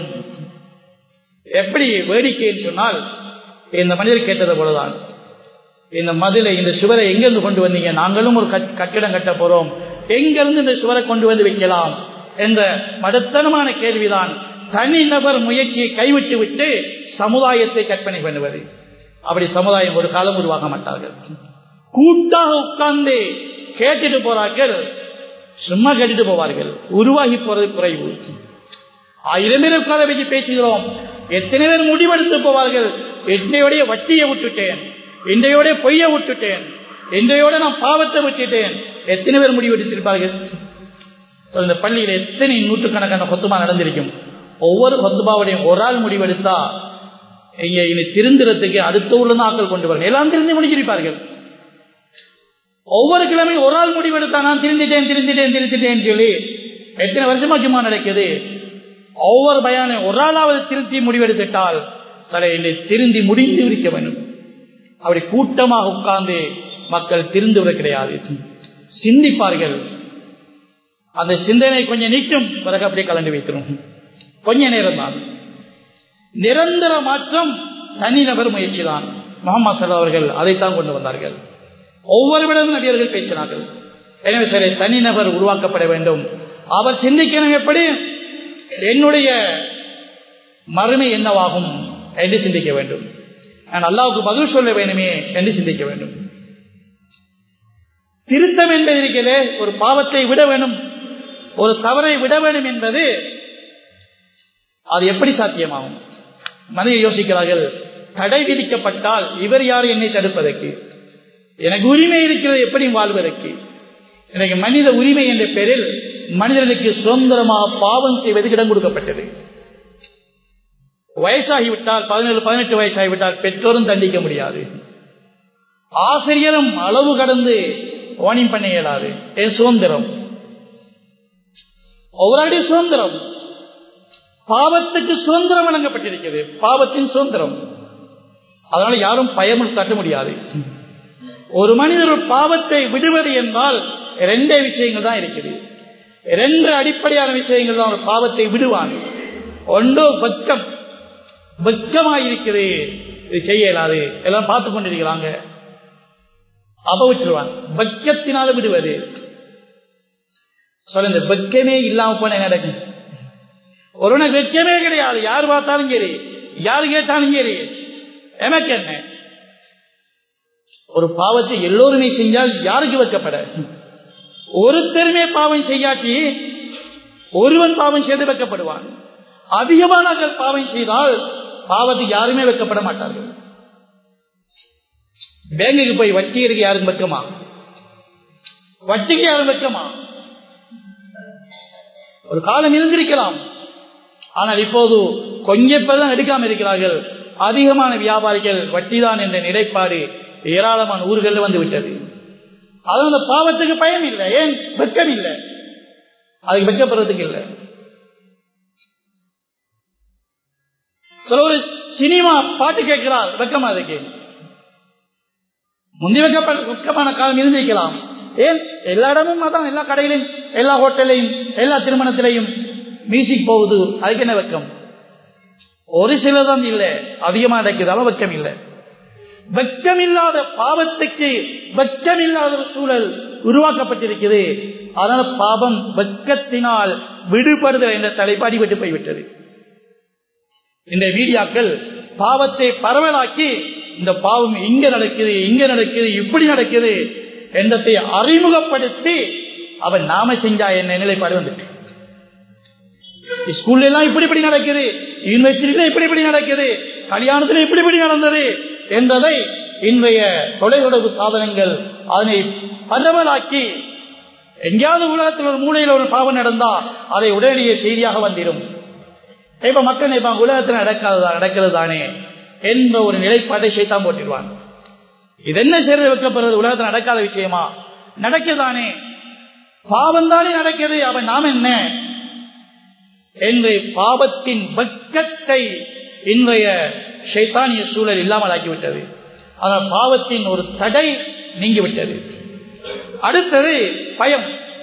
A: எப்படி வேடிக்கைன்னு சொன்னால், இந்த மனிதர் கேட்டது போலதான், இந்த மதிலை, இந்த சுவரை எங்கிருந்து கொண்டு வந்தீங்க? நாங்களும் ஒரு கட்டிடம் கட்ட போறோம், எங்கிருந்து இந்த சுவரை கொண்டு வந்து வைக்கலாம் என்ற மடத்தனமான கேள்விதான். தனிநபர் முயற்சியை கைவிட்டு விட்டு சமுதாயத்தை கற்பனை பண்ணுவது. அப்படி சமுதாயம் ஒரு காலம் உருவாக மாட்டார்கள். கூட்டாக உட்கார்ந்து கேட்டுட்டு போறார்கள், சும்மா கேட்டுட்டு போவார்கள். உருவாகி போறது குறைவு. 1000 பேர் உட்கார வச்சு பேசுகிறோம், எத்தனை பேர் முடிவெடுத்து போவார்கள்? என்னையோடைய வட்டியை விட்டுட்டேன், இன்றையோட பொய்யை விட்டுட்டேன், இன்றையோட நான் பாவத்தை விட்டுட்டேன். எத்தனை பேர் முடிவெடுத்திருப்பார்கள்? இந்த பள்ளியில் எத்தனை நூற்றுக்கணக்கான கொத்துமா நடந்திருக்கும். ஒவ்வொரு கொத்துபாவுடையும் ஒரு ஆள் முடிவெடுத்தா இங்க இனி திருந்துறதுக்கு அடுத்த ஊர்ல தான் ஆக்கள் கொண்டு வரணும், எல்லாம் திருந்து முடிச்சிருப்பார்கள். ஒவ்வொரு கிழமையும் ஒரு ஆள் முடிவெடுத்தா நான் திருந்திட்டேன் சொல்லி எத்தனை வருஷமா சும்மா நடக்குது. ஒவ்வொரு பயானையும் ஒரு ஆளாவது திருத்தி முடிவெடுத்துட்டால் தலையிலே திருந்தி முடிந்து இருக்க வேண்டும். அப்படி கூட்டமாக உட்கார்ந்து மக்கள் திருந்துவது கிடையாது. சிந்திப்பார்கள், அந்த சிந்தனை கொஞ்சம் நீக்கும், பிறகு அப்படியே கலந்து வைத்திரும். கொஞ்ச நேரம் தான். நிரந்தர மாற்றம் தனிநபர் முயற்சி தான். முஹம்மது ஸல்லல்லாஹு அலைஹி வஸல்லம் அதைத்தான் கொண்டு வந்தார்கள். ஒவ்வொருவரிடமும் நபியர்கள் பேசினார்கள். எனவே சரி, தனிநபர் உருவாக்கப்பட வேண்டும். அவர் சிந்திக்கணும், எப்படி என்னுடைய மறுமை என்னவாகும் என்று சிந்திக்க வேண்டும். நான் அல்லாஹ்வுக்கு பதில் சொல்ல வேண்டுமே என்று சிந்திக்க வேண்டும். திருத்தம் என்பது இருக்கிறதே, ஒரு பாவத்தை விட வேண்டும், ஒரு தவறை விட வேண்டும் என்பது அது எப்படி சாத்தியமாகும்? மனிதர் யோசிக்கிறார்கள், தடை விதிக்கப்பட்டால் இவர் யார் என்னை தடுப்பதற்கு? எனக்கு உரிமை இருக்கிறது எப்படி வாழ்வதற்கு? எனக்கு மனித உரிமை என்ற பெயரில் மனிதர்களுக்கு சுதந்திரமாக பாவம் செய்வதற்கு இடம் கொடுக்கப்பட்டது. வயசாகிவிட்டால் 17-18 வயசாகிவிட்டால் பெற்றோரும் தண்டிக்க முடியாது, ஆசிரியரும் அளவு கடந்து வார்னிங் பண்ண இயலாது. என் சுதந்திரம், ஒவ்வொருடைய சுதந்திரம். பாவத்துக்கு சுதந்திரம் வழங்கப்பட்டிருக்கிறது, பாவத்தின் சுதந்திரம். அதனால யாரும் பயமும் காட்ட முடியாது. ஒரு மனிதர் ஒரு பாவத்தை விடுவது என்றால் இரண்டே விஷயங்கள் தான் இருக்குது. இரண்டு அடிப்படையான விஷயங்கள் தான் ஒரு பாவத்தை விடுவான். ஒன்றோ வெட்கம், வெட்கமாயிருக்கிறது, இது செய்ய இயலாது, எல்லாம் பார்த்து கொண்டிருக்கிறாங்க, அபவிட்டுருவான். வெட்கத்தினால விடுவது. சொல்லுங்க, வெட்கமே இல்லாம போன நடக்கும். ஒருவனுக்கு வெட்கமே கிடையாது, யார் பார்த்தாலும் சரி, யாரு கேட்டாலும் சரி, எனக்கு என்ன. ஒரு பாவத்தை எல்லோருமே செஞ்சால் யாருக்கு வைக்கப்பட? ஒருத்தருமே பாவம் செய்யாட்டி ஒருவன் பாவம் செய்து வைக்கப்படுவான். அதிகமானவர்கள் பாவம் செய்தால் பாவத்துக்கு யாருமே வைக்கப்பட மாட்டார்கள். பேங்குக்கு போய் வட்டி இருக்கு, யாரும் வைக்கமா? வட்டிக்கு யாரும் வைக்கமா? ஒரு காலம் இருந்திருக்கலாம், ஆனால் இப்போது கொஞ்சம் பேர் தான் எடுக்காம இருக்கிறார்கள். அதிகமான வியாபாரிகள் வட்டிதான் என்ற நிலைப்பாடு ஏராளமான ஊர்கள் வந்து விட்டது. அது அந்த பாவத்துக்கு பயம் இல்லை. ஏன்? வெட்கம் இல்லை, அதுக்கு வெட்கப்படுறதுக்கு இல்லை. ஒரு சினிமா பாட்டு கேட்கிறார், வெட்கமா? அதுக்கு முந்தி வெட்கமான காலம் இருந்திருக்கலாம். ஏன்? எல்லா இடமும் அதான், எல்லா கடையிலையும், எல்லா ஹோட்டலையும், எல்லா திருமணத்திலையும் மியூசிக் போகுது, அதுக்கு என்ன வெட்கம்? ஒரு சிலதான் இல்லை, அதிகமாக நடக்குதாலும் வெட்கம் இல்லை. வெட்கமில்லாத பாவத்துக்கு வெட்கமில்லாத ஒரு சூழல் உருவாக்கப்பட்டிருக்கிறது. அதனால பாவம் வெட்கத்தினால் விடுபடுதல் என்ற தலைப்பு அடிபட்டு போய்விட்டது. இந்த மீடியாக்கள் பாவத்தை பரவலாக்கி, இந்த பாவம் இங்க நடக்குது, இங்க நடக்குது, இப்படி நடக்குது என்றதை அறிமுகப்படுத்தி அவன் நாம செஞ்சா என்ன நிலைப்பாடு வந்துட்டு. ஸ்கூல்ல எல்லாம் இப்படி நடக்குது, யூனிவர்சிட்டியில இப்படி நடக்குது, கல்யாணத்துல இப்படி நடந்தது என்பதை இன்றைய தொலைத்தொடர்பு சாதனங்கள் அதனை பரவலாக்கி, எங்கேயாவது உலகத்தில் ஒரு மூலையில் ஒரு பாவம் நடந்தா அதை உடனடியே செய்தியாக வந்துடும். இப்ப மக்கள் நினைப்பாங்க, உலகத்தில் நடக்கிறது தானே என்ற ஒரு நிலைப்பாட்டை சைத்தான் போட்டிடுவாங்க. இது என்ன செய்யறது? வைக்கப்படுறது உலகத்தில் நடக்காத விஷயமா? நடக்குதானே, பாவம் தானே நடக்குது, அவன் நாம் என்ன என்று பாவத்தின் வெட்கத்தை இன்றைய ஷைத்தானிய சூழல் இல்லாமல் ஆக்கிவிட்டது. ஆனால் பாவத்தின் ஒரு தடை நீங்கிவிட்டது. அடுத்தது பயம்.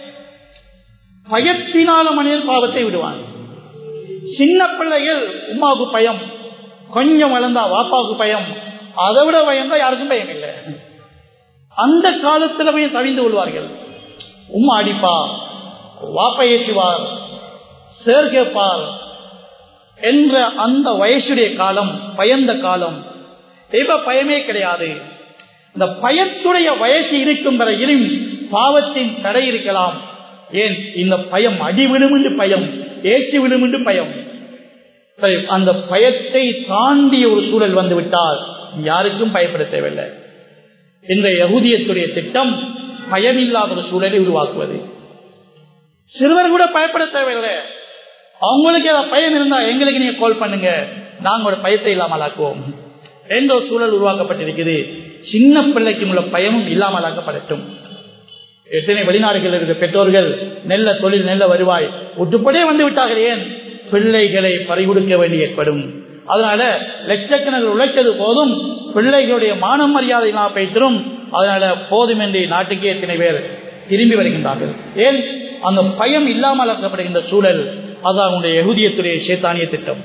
A: பயத்தினால மனிதன் பாவத்தை விடுவான். சின்ன பிள்ளைகள் உமாவுக்கு பயம், கொஞ்சம் வளர்ந்தா வாப்பாவுக்கு பயம், அதை விட பயந்தா யாருக்கும் பயம் இல்லை. அந்த காலத்தில் போய் தவிந்து கொள்வார்கள். உம்மா அடிப்பா, வாப்பா ஏசுவார், சேர் கேட்பார் என்ற அந்த வயசுடைய காலம் பயந்த காலம். இப்ப பயமே கிடையாது. இந்த பயத்துடைய வயசு இருக்கும் வரையிலும் பாவத்தின் தடை இருக்கலாம். ஏன்? இந்த பயம் அடி விழும் என்று பயம், ஏற்றி விழும் என்று பயம். அந்த பயத்தை தாண்டிய ஒரு சூழல் வந்துவிட்டால் யாருக்கும் பயப்பட தேவையில்லை. இந்த யஹூதியத்துடைய திட்டம் பயமில்லாத ஒரு சூழலை உருவாக்குவது. சிறுவர் கூட பயப்பட தேவையில்லை. அவங்களுக்கு ஏதாவது பயம் இருந்தா எங்களுக்கு நீங்க கால் பண்ணுங்க, நாங்களோட பயத்தை இல்லாமல் ஆக்குவோம் என்ற ஒரு சூழல் உருவாக்கப்பட்டிருக்கிறது. சின்ன பிள்ளைக்கும் உள்ள பயமும் இல்லாமல் ஆக்கப்படட்டும். எத்தனை வெளிநாடுகள் இருக்கிற பெற்றோர்கள் நல்ல தொழில், நல்ல வருவாய் ஒட்டுப்படியே வந்து விட்டார்கள். ஏன்? பிள்ளைகளை பறிகொடுக்க வேண்டி ஏற்படும். அதனால லட்சக்கணக்கில் உழைத்தது போதும், பிள்ளைகளுடைய மானம் மரியாதை இல்லாமல் போய்த்திரும். அதனால போதும் என்று நாட்டுக்கே எத்தனை பேர் திரும்பி வருகின்றார்கள். ஏன்? அந்த பயம் இல்லாமல் ஆக்கப்படுகின்ற சூழல். அதான் உங்களுடைய யஹூதியத்துடைய ஷைத்தானிய திட்டம்.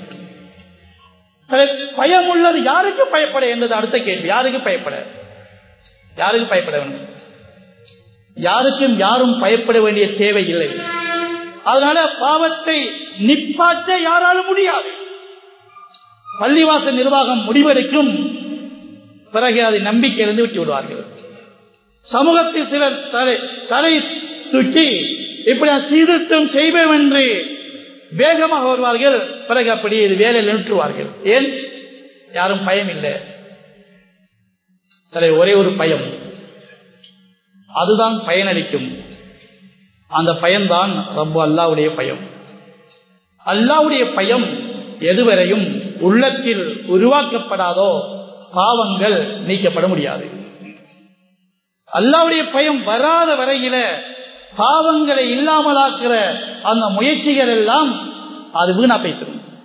A: பயம் உள்ளது யாருக்கு பயப்பட என்பது அடுத்த கேள்வி. யாருக்கு பயப்பட? யாருக்கு பயப்பட வேண்டும்? யாருக்கும் யாரும் பயப்பட வேண்டிய தேவை இல்லை. அதனால பாவத்தை நிப்பாட்ட யாராலும் முடியாது. பள்ளிவாசல் நிர்வாகம் முடிவெடுக்கும், பிறகு அதை நம்பிக்கையிலிருந்து விட்டு விடுவார்கள். சமூகத்தில் சிலர் தலை தூக்கி இப்படி சீர்திருத்தம் செய்வோம் என்று வேகமாக வருவார்கள். பிறகு அப்படி இது வேலையில் நிறுத்துவார்கள். ஏன்? யாரும் பயம் இல்லை. ஒரே ஒரு பயம், அதுதான் பயனளிக்கும். அந்த பயம்தான் ரப்பு அல்லாஹ்வுடைய பயம். அல்லாஹ்வுடைய பயம் எதுவரையும் உள்ளத்தில் உருவாக்கப்படாதோ பாவங்கள் நீக்கப்பட முடியாது. அல்லாஹ்வுடைய பயம் வராத வரையில பாவங்களை இல்லாமலாக்குற அந்த முயற்சிகள் எல்லாம் அது வீணா போய்த்திரும்.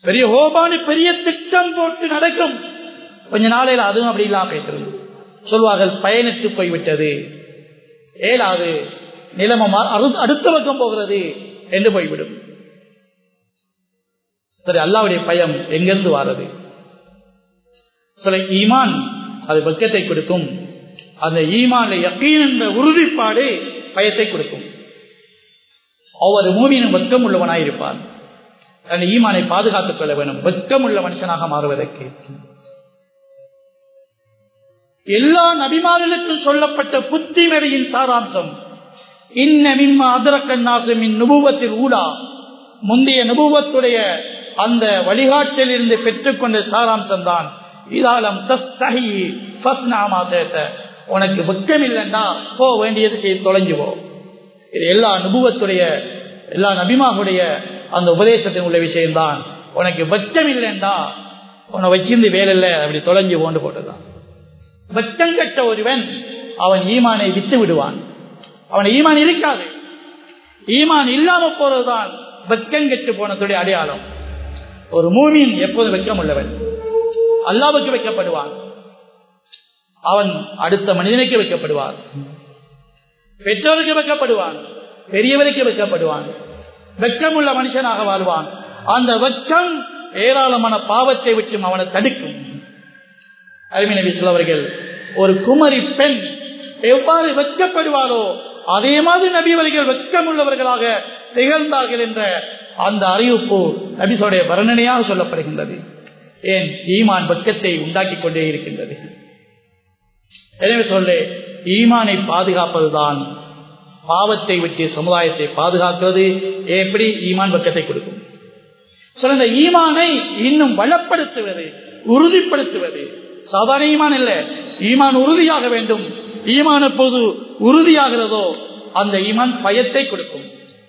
B: பெரிய ஹோபானு பெரிய திட்டம் போட்டு நடக்கும். கொஞ்ச நாளையில் அதுவும் அப்படி இல்லாம போயிட்டு சொல்வார்கள், பயணித்து போய்விட்டது, ஏலாது, நிலைமை அடுத்த பக்கம் போகிறது என்று போய்விடும். சரி, அல்லாஹ்வுடைய பயம் எங்கிருந்து வாரது? சில ஈமான் அது வெட்கத்தை கொடுக்கும். அந்த ஈமான் யகீன் என்ற உறுதிப்பாடு பயத்தை கொடுக்கும். ஒவ்வொரு மூமினும் வெட்கம் உள்ளவனாயிருப்பான். அந்த ஈமானை பாதுகாத்துக் கொள்ள வேண்டும், வெட்கம் உள்ள மனுஷனாக மாறுவதற்கு. எல்லா நபிமார்களுக்கும் சொல்லப்பட்ட புத்திமதியின் சாராம்சம் இன்ன மிம்மா அதரக்கன் நாசமின் நுபுவத்தில் ஊடா, முந்தைய நுபுவத்துடைய அந்த வழிகாட்டில் இருந்து பெற்றுக்கொண்ட சாராம்சம் தான் இதாலம் தஸ்தஹி ஃபஸ்னாமா சேத்த, உனக்கு வெட்கம் இல்லைன்னா போ, வேண்டியது செய்து தொலைஞ்சுவோ. இது எல்லா நுபுவத்துடைய எல்லா நபிமாவுடைய அந்த உபதேசத்தின் உள்ள விஷயம்தான். உனக்கு வெட்கம் இல்லைன்னா உன்னை வச்சிருந்து வேலை இல்லை, அப்படி தொலைஞ்சு போண்டு போட்டுதான். வெட்கம் கட்ட ஒருவன் அவன் ஈமானை விட்டு விடுவான். அவன் ஈமான் இருக்காது. ஈமான் இல்லாம போறதுதான் வெட்கம் கெட்டு போனதுடைய அடையாளம். ஒரு மூமின் எப்போதும் வெட்கம் உள்ளவன், அல்லாஹ்வுக்கு வைக்கப்படுவான். அவன் அடுத்த மனிதனுக்கு வைக்கப்படுவான், பெற்றோருக்கு வைக்கப்படுவான், பெரியவருக்கு வைக்கப்படுவான். வெட்கம் உள்ள மனுஷனாக வாழ்வான். அந்த வெட்கம் ஏராளமான பாவத்தை விட்டு அவனை தடுக்கும். அருமை நபி அவர்கள் ஒரு குமரி பெண் எவ்வாறு வெட்கப்படுவாரோ அதே மாதிரி நபி அவர்கள் வெட்கம் உள்ளவர்களாக திகழ்ந்தார்கள் என்ற அந்த அறிவிப்பு நபிகளுடைய வர்ணனையாக சொல்லப்படுகின்றது. ஏன்? ஈமான் வெட்கத்தை உண்டாக்கி கொண்டே இருக்கின்றது. எனவே சொல்ல, ஈமானை பாதுகாப்பதுதான் பாவத்தை விட்டு சமுதாயத்தை பாதுகாக்கிறது. எப்படி? ஈமான் வெட்கத்தை கொடுக்கும். இந்த ஈமானை இன்னும் வளப்படுத்துவது, உறுதிப்படுத்துவது. சாதாரண ஈமான் இல்ல, ஈமான் உறுதியாக வேண்டும். ஈமான் எப்போது உறுதியாகிறதோ அந்த ஈமான் பயத்தை கொடுக்கும்.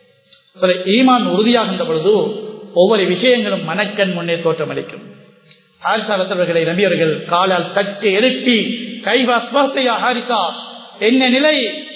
B: ஈமான் உறுதியாகின்ற பொழுது ஒவ்வொரு விஷயங்களும் மனக்கண் முன்னே தோற்றமளிக்கும். ஹாரிசாளர்கள் நபியவர்கள் காலால் தட்டி எழுப்பி கைவாஸ்வார்த்தையா ஹாரிசா, என்ன நிலை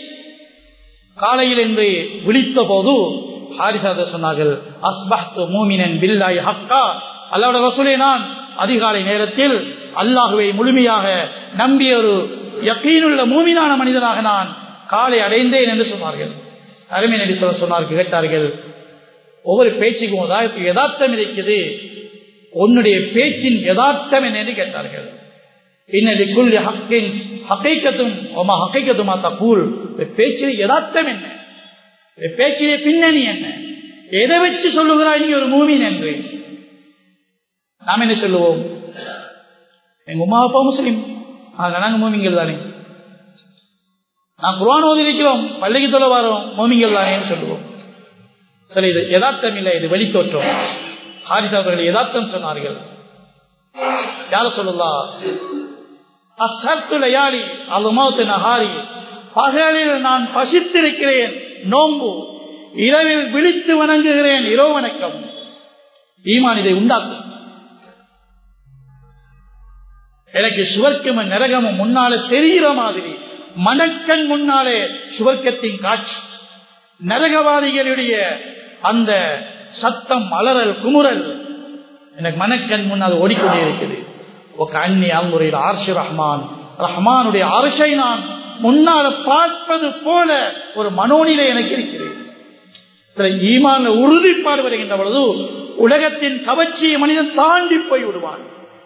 B: காலையில் என்று விழித்த போது ஹாரிசா சொன்னார்கள், அஸ்பஹ்து மூமினன் பில்லாஹி ஹக்கா, அல்லாஹ்வுடைய ரசூலே, நான் அதிகாலை நேரத்தில் அல்லாஹ்வை முழுமையாக நம்பிய ஒரு யகீனுள்ள மூமினான மனிதனாக நான் காலை அடைந்தேன் என்று சொன்னார்கள். அருமை நபி சொன்னார்கள், கேட்டார்கள், ஒவ்வொரு பேச்சுக்கும் யதார்த்தம் இருக்குது, உன்னுடைய பேச்சின் யதார்த்தம் என்ன என்று கேட்டார்கள். பேச்சிலே யதார்த்தம் என்ன, பேச்சிலே பின்னணி என்ன, எதை வச்சு சொல்லுகிறாய் நீ ஒரு மூமின் என்று? நாம் என்ன சொல்லுவோம்? எங்க உமா அப்பா முஸ்லிம், நாங்க மூமிங்கள் தானே, நான் குர்ஆன் ஓதி இருக்கிறோம், பள்ளிக்கு தொழ வரோம், மூமிங்கள் தானே சொல்லுவோம். சரி, இது யதார்த்தம் இல்லை, இது வெளித்தோற்றம். ஹாரிஸ் அவர்கள் யதார்த்தம் சொன்னார்கள். யார சொல்லுல்லா, அஸ்ஹர்து லயாலி அல்மௌத் நஹாரி, பகலில் நான் பசித்திருக்கிறேன் நோன்பு, இரவில் விழித்து வணங்குகிறேன் இரவு வணக்கம். ஈமான் இதை உண்டாக்கும். எனக்கு சுவர்க்கமும் நரகமும் முன்னாலே தெரிகிற மாதிரி, மனக்கண் முன்னாலே சுவர்க்கத்தின் காட்சி, நரகவாதிகளுடைய அந்த சத்தம், அலறல், குமுறல் எனக்கு மனக்கண் முன்னால் ஓடிக்கொண்டே இருக்குது. அன்னி அங்குறையில் ஆர்ஷி ரஹ்மான், ரஹ்மானுடைய ஆர்ஷை நான் முன்னால் பார்ப்பது போல ஒரு மனோநிலை எனக்கு இருக்கிறது. ஈமான் உறுதிப்பாடு வருகின்ற பொழுது உலகத்தின் கவர்ச்சியை மனிதன் தாண்டி போய் விடுவான்.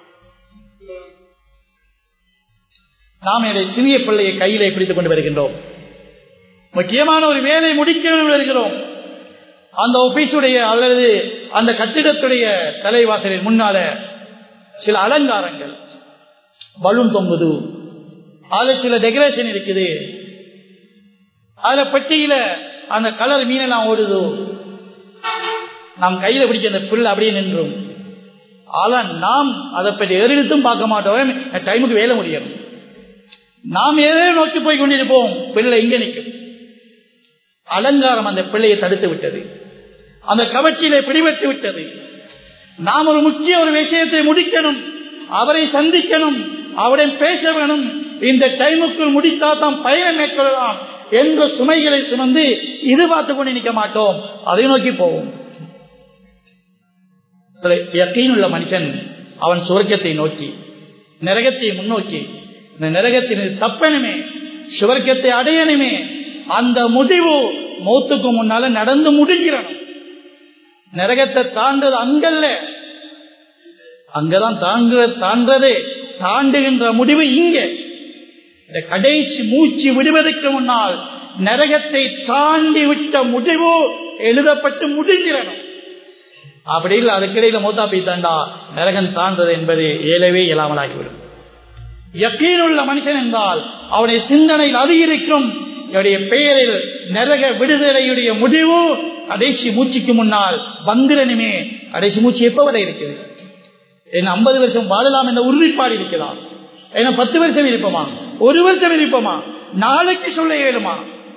B: நாம் என்னுடைய சிறிய பிள்ளையை கையிலே பிடித்துக் கொண்டு வருகின்றோம். முக்கியமான ஒரு வேலை முடிக்க வருகிறோம். அந்த ஆபீஸுடைய அல்லது அந்த கட்டிடத்துடைய தலைவாசலில் முன்னால சில அலங்காரங்கள், பலூன் தொங்குது, அதுல சில டெக்கரேஷன் இருக்குது, அதுல பெட்டியில அந்த கலர் மீனெல்லாம் ஓடுது. நாம் கையில பிடிச்ச அந்த பிள்ளை அப்படியே நின்றும். ஆனா நாம் அதை பற்றி எரித்தும் பார்க்க மாட்டோம். டைமுக்கு வேலை முடியும். நாம் ஏதோ நோக்கி போய் கொண்டிருப்போம், பிள்ளை இங்க நிற்கும். அலங்காரம் அந்த பிள்ளையை தடுத்து விட்டது, அந்த கவர்ச்சியிலே பிடிபட்டு விட்டது. நாம் ஒரு முக்கிய ஒரு விஷயத்தை முடிக்கணும், அவரை சந்திக்கணும், அவருடன் பேச வேணும், இந்த டைமுக்குள் முடித்தால் பயணம் மேற்கொள்ளலாம் என்ற சுமைகளை சுமந்து இது பார்த்து கொண்டு நிற்க மாட்டோம், அதை நோக்கி போவோம். யக்கீன் உள்ள மனுஷன் அவன் சுவர்க்கத்தை நோக்கி நரகத்தை முன்னோக்கி இந்த நரகத்தின் தப்பணுமே சுவர்க்கத்தை அடையணுமே அந்த முடிவு மௌத்துக்கு முன்னால நடந்து முடிஞ்சிடணும். நரகத்தை தாண்டது அங்கல்ல, அங்கதான் தாண்டதே. தாண்டுகின்ற முடிவு இங்க. இந்த கடைசி மூச்சு விடுவதற்கு முன்னால் நரகத்தை தாண்டி விட்ட முடிவு எழுதப்பட்டு முடிஞ்சிடணும். அப்படி இல்லை அதுக்கிடையில மௌத்தா போய்த்தாண்டா நரகம் தாண்டது என்பது ஏலவே இயலாமலாகிவிடும். யக்கீன் உள்ள மனுஷன் என்றால் அவனுடைய சிந்தனையில் அதிகரிக்கும் என்னுடைய பெயரில் நரக விடுதலையுடைய முடிவு கடைசி மூச்சுக்கு முன்னால் வந்திரனுமே. கடைசி மூச்சு எப்ப வரை இருக்கிறது? என்ன 50 வருஷம் வாழலாம் என்ற உறுதிப்பாடு இருக்கலாம். என்ன 10 வருஷம் இருப்போமா? 1 வருஷம் இருப்போமா? நாளைக்கு சொல்ல இயலுமா?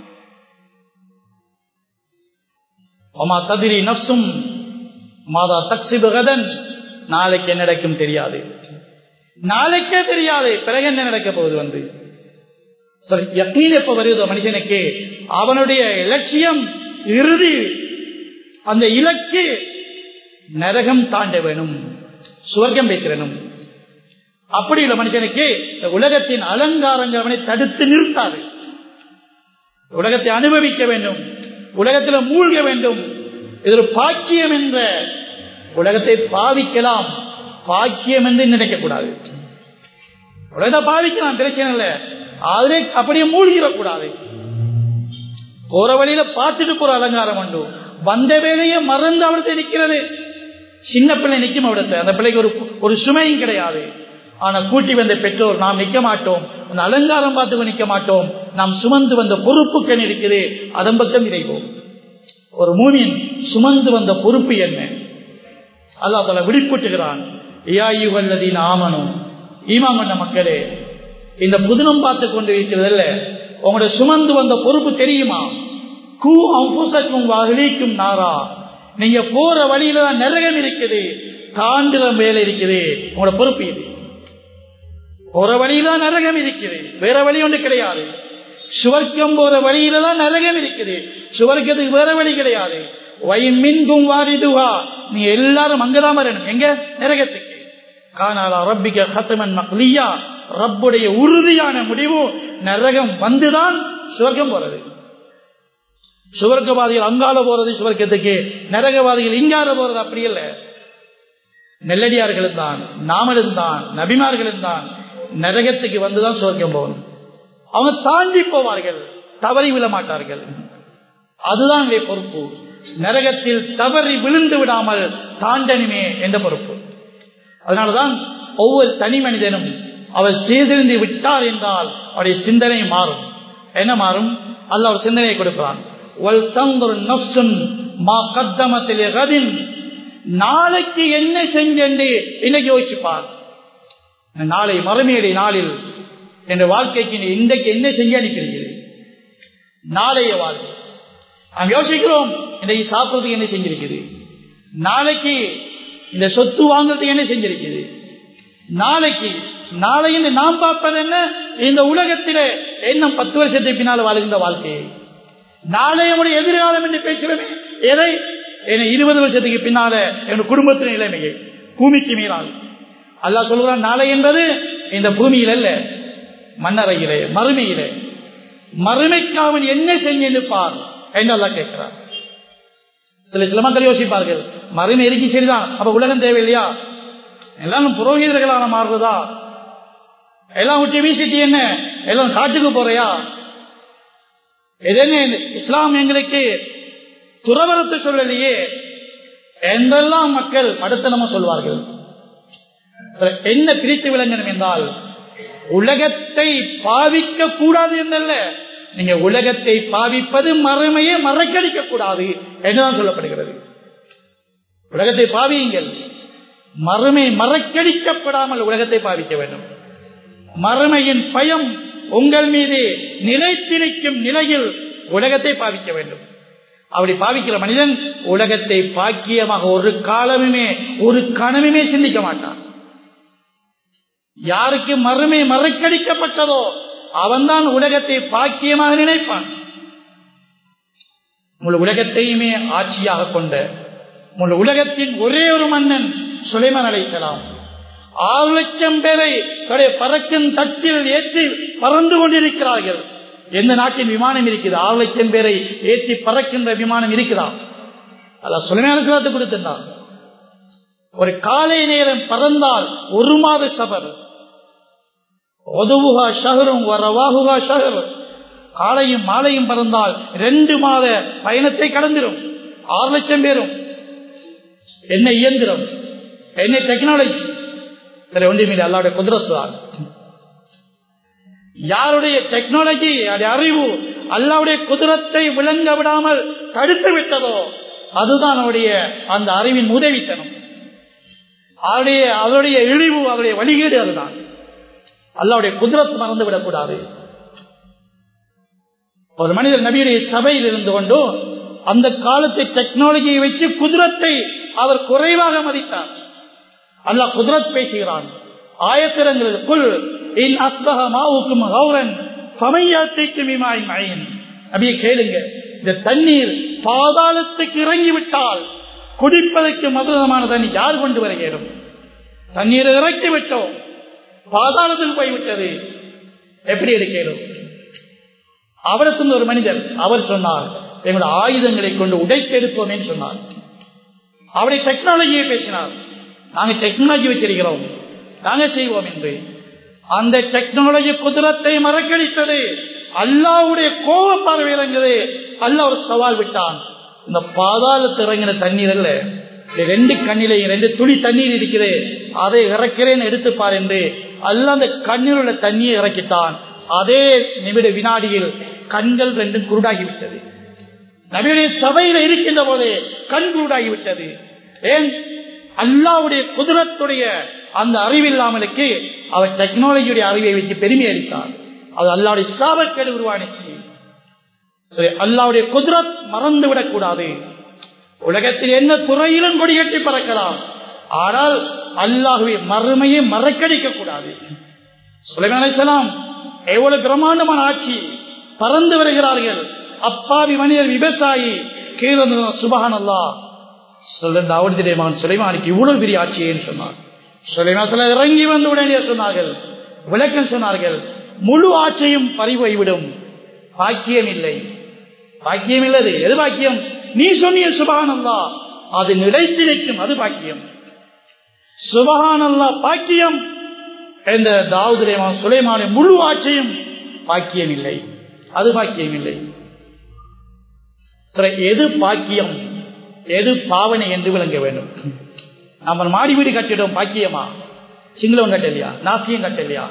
B: ததிரி நப்சும் மாதா தக்ஸிபு கதன். நாளைக்கு என்ன நடக்கும் தெரியாது, நாளைக்கே தெரியாது. பிறகு என்ன நடக்க போகுது யக்கீன் எப்ப வருதோ மனுஷனுக்கு அவனுடைய இலட்சியம் இறுதி, அந்த இலக்கு நரகம் தாண்ட வேணும், சுவர்க்கம் வைக்கிறனும். அப்படி உள்ள மனுஷனுக்கு உலகத்தின் அலங்காரங்கள் அவனை தடுத்து நிறுத்தாது. உலகத்தை அனுபவிக்க வேண்டும், உலகத்தில் மூழ்க வேண்டும். இது ஒரு பாக்கியம் என்ற உலகத்தை பாவிக்கலாம், பாக்கியம் என்று நினைக்கக்கூடாது. உலகத்தை பாவிக்கலாம், பிரச்சனை இல்லை, அதே அப்படியே மூழ்கிடக்கூடாது. போற வழியில பார்த்துட்டு போற அலங்காரம் உண்டு, வந்த வேலையை மறந்து அவர்கிட்ட நிற்கிறது. சின்ன பிள்ளை நிற்கும் அவடத்தை, அந்த பிள்ளைக்கு ஒரு சுமையும் கிடையாது. ஆனா கூட்டி வந்த பெற்றோர் நாம் நிற்க மாட்டோம், அந்த அலங்காரம் பார்த்து நிற்க மாட்டோம். நாம் சுமந்து வந்த பொறுப்புக்கண் இருக்குது, அதன் பக்கம் இறைவோம். ஒரு மூமின் சுமந்து வந்த பொறுப்பு என்ன? அல்லாஹ் தஆலா விடுபட்டுகிறான். யா அய்யுஹல்லதீன ஆமனூ, ஈமான் கொண்ட மக்களே, இந்த புதினம் பார்த்து கொண்டு இருக்கிறதல்ல, உங்களுடைய சுமந்து வந்த பொறுப்பு தெரியுமா? கூ அன்ஃபுஸக்கும் வஅஹ்லீக்கும் நாரா. நீங்க போற வழியில தான் நரகம் இருக்குது, தாண்டுற வேலை இருக்குது. உங்களோட பொறுப்பு இது. போற வழியில தான் நரகம் இருக்குது, வேற வழி ஒன்று கிடையாது. சுவர்க்கம் போற வழியில தான் நரகம் இருக்குது, சுவர்க்கத்துக்கு வேற வழி கிடையாது. வயமின்கும் வாரிதுஹா, நீ எல்லாரும் அங்கதான் வரணும். எங்க? நரகத்துக்கு. கானாலா ரப்பிக ஹத்மன் மக்லியா, ரப்புடைய உறுதியான முடிவு நரகம் வந்துதான் சுவர்க்கம் போறது. சுவர்க்கவாதிகள் அங்கால போறது சுவர்க்கத்துக்கு, நரகவாதிகள் இங்கால போறது அப்படி இல்ல. நெல்லடியார்களும் தான், நாமளும் தான், நபிமார்களும் தான் நரகத்துக்கு வந்துதான் சுவர்க்கம் போகணும். அவங்க தாண்டி போவார்கள், தவறி விழ மாட்டார்கள். அதுதான் பொறுப்பு. நரகத்தில் தவறி விழுந்து விடாமல் தாண்டனுமே என்ற பொறுப்பு. அதனாலதான் ஒவ்வொரு தனி மனிதனும் அவர் சீர்திருந்தி விட்டார் என்றால் அவருடைய சிந்தனை மாறும். என்ன மாறும்? அல்லாஹ் ஒரு சிந்தனையை கொடுக்கிறான். நாளைக்கு என்ன செஞ்சு இன்னைக்கு யோசிச்சுப்பார். நாளை மறுமையுடைய நாளில் என்ற வாழ்க்கைக்கு இன்றைக்கு என்ன செஞ்சு அனுப்பியிருக்கிறது? நாளைய வாழ்க்கை நாம் யோசிக்கிறோம், இன்றைக்கு சாப்பிடுறதுக்கு என்ன செஞ்சிருக்குது, நாளைக்கு இந்த சொத்து வாங்குறதுக்கு என்ன செஞ்சிருக்குது, நாளைக்கு நாளைக்கு நாம் பார்ப்பது என்ன? இந்த உலகத்திலே இன்னும் 10 வருஷத்துக்கு பின்னால் வாழ்கின்ற வாழ்க்கையை, நாளைய எதிர்காலம் என்று பேசுகிறோமே, எதை? 20 வருஷத்துக்கு பின்னால என் குடும்பத்தின் நிலைமையை, பூமிக்கு மீறால் அல்லாஹ் சொல்கிறான். நாளை என்பது இந்த பூமியில் அல்ல, மன்னரையிலே, மறுமையிலே. மறுமைக்கு அவன் என்ன செஞ்சு பார் என்று அல்லாஹ் கேட்கிறார். சில மக்கள் யோசிப்பார்கள், மறுமை எரிக்கி சரிதான், அப்ப உலகம் தேவையில்லையா? எல்லாரும் புரோகிதர்களான மாறுறதா? எல்லாம் விட்டு வீசிட்டு என்ன எல்லாம் காட்டுக்கு போறையா? இஸ்லாம் எங்களுக்கு துறவரத்தை சொல்லலையே என்றெல்லாம் மக்கள் மடத்தனமா சொல்வார்கள். என்ன பிரித்து விளங்கணும் என்றால், உலகத்தை பாவிக்க கூடாது என்றல்ல, நீங்க உலகத்தை பாவிப்பது மறுமையை மறக்கடிக்க கூடாது என்றுதான் சொல்லப்படுகிறது. உலகத்தை பாவியுங்கள், மறுமை மறக்கடிக்கப்படாமல் உலகத்தை பாவிக்க வேண்டும். மறுமையின் பயம் உங்கள் மீது நிலைத்திருக்கும் நிலையில் உலகத்தை பாவிக்க வேண்டும். அப்படி பாவிக்கிற மனிதன் உலகத்தை பாக்கியமாக ஒரு காலமுமே ஒரு கணமுமே சிந்திக்க மாட்டான். யாருக்கு மறுமை மறக்கடிக்கப்பட்டதோ அவன்தான் உலகத்தை பாக்கியமாக நினைப்பான். உங்கள் உலகத்தையுமே ஆட்சியாக கொண்ட முழு உலகத்தின் ஒரே ஒரு மன்னன் சுலைமான் அலைஹிஸ்ஸலாம் 6 லட்சம் பேரை பறக்கும் தட்டில் ஏற்றி பறந்து கொண்டிருக்கிறார்கள். எந்த நாட்டின் விமானம் இருக்குது 6 லட்சம் பேரை ஏற்றி பறக்கின்ற விமானம் இருக்குதா? அல்லாஹ் சுலைமான் அலைஹிஸ்ஸலாத்துக்கு கொடுத்திருந்தான். ஒரு காலை நேரம் பறந்தால் 1 மாத சபர், ஒதுவுகா ஷஹரும் வரவாகுகா ஷஹர், காலையும் மாலையும் பறந்தால் 2 மாத பயணத்தை கடந்திரும். 6 லட்சம் பேரும். என்ன இயந்திரம், என்ன டெக்னாலஜி, ஒன்றுமில்லை, அல்லாஹ்வுடைய குத்ரத் தான். யாருடைய டெக்னாலஜி, அறிவு அல்லாஹ்வுடைய குத்ரத்தை விளங்க விடாமல் தடுத்து விட்டதோ அதுதான் அவருடைய அந்த அறிவின் உதவித்தனம். அவருடைய இழிவு, அவருடைய வழிகேடு அதுதான். அல்லாஹ்வுடைய குத்ரத் மறந்து விடக்கூடாது. ஒரு மனிதர் நபியுடைய சபையில் இருந்து கொண்டு அந்த காலத்தை டெக்னாலஜியை வச்சு குத்ரத்தை அவர் குறைவாக மதித்தார். அல்லாஹ் குத்ரத் பேசுகிறான். ஆயத்திரங்கள் குல் இன் அஸ்பஹ மாவுக்கும் கௌரன் ஃபமையாத்திக்கும் இமாயின் மயின். அப்படியே கேளுங்க, இந்த தண்ணீர் பாதாளத்துக்கு இறங்கிவிட்டால் குடிப்பதற்கு மதுரமான தண்ணி யார் கொண்டு வருகிறோம்? தண்ணீரை இறக்கி விட்டோம், பாதாளத்தில் போய்விட்டது, எப்படி இருக்கிறோம்? அவருக்கு ஒரு மனிதர் அவர் சொன்னார், எங்களுடைய ஆயுதங்களை கொண்டு உடைத்தெடுப்போம் என்று சொன்னார். அவருடைய டெக்னாலஜியை பேசினார். நாங்கள் டெக்னாலஜி வச்சிருக்கிறோம், நாங்கள் செய்வோம் என்று. அந்த டெக்னாலஜி குதிரத்தை மறக்கடித்தது. அல்லாஹ்வுடைய கோப பார்வை இறங்குது. அல்லாஹ் ஒரு சவால் விட்டான். இந்த பாதாளத்து இறங்கின தண்ணீர் அல்ல, 2 கண்ணிலே 2 துளி தண்ணீர் இருக்கிறது, அதை இறக்கிறேன் எடுத்துப்பார் என்று அல்லாஹ் அந்த கண்ணில் உள்ள தண்ணியை இறக்கிட்டான். அதே நிமிட வினாடியில் கண்கள் 2 குருடாகிவிட்டது. நபியுடைய சபையில இருக்கின்ற போது கண் குருடாகிவிட்டது. ஏன்? அல்லாஹ்வுடைய குத்ரத்துடைய அந்த அறிவில்லாமலுக்கு அவர் டெக்னாலஜியுடைய அறிவை வச்சு பெருமை அளித்தார். அது அல்லாஹ்வுடைய சாபக்கேடு உருவானிச்சு. அல்லாஹ்வுடைய குத்ரத் மறந்து விடக்கூடாது. உலகத்தில் என்ன துறையிலும் கொடிகட்டி பறக்கலாம், ஆனால் அல்லாஹ்வுடைய மறுமையை மறக்கடிக்க கூடாது. சுலைமான் அலைஹிஸ்ஸலாம் எவ்வளவு பிரம்மாண்டமான ஆட்சி, பறந்து வருகிறார்கள். அப்பாவி மனிதர் விவசாயி கீழே சுபஹானல்லாஹ் தாவூதுடைய மகன் சுலைமானுக்கு இவ்வளவு பெரிய ஆட்சியேன்னு சொன்னார். சுலைமான் இறங்கி வந்து உடனே சொன்னார்கள், விளக்கம் சொன்னார்கள், முழு ஆட்சியும் பறிபோய்விடும், பாக்கியம் இல்லை. பாக்கியம் இல்லது. எது பாக்கியம்? நீ சொன்னிய சுபஹானல்லாஹ் அது நிலைத்திருக்கும், அது பாக்கியம். சுபஹானல்லாஹ் பாக்கியம். இந்த தாவூதுடைய மகன் சுலைமானை முழு ஆட்சியும் பாக்கியம் இல்லை, அது பாக்கியம் இல்லை. எது பாக்கியம், எது பாவனை என்று விளங்க வேண்டும். நம்ம மாடி வீடு கட்டிடும், பாக்கியமா? சிங்களம் கட்டலையா? நாசியம் கட்டலையா?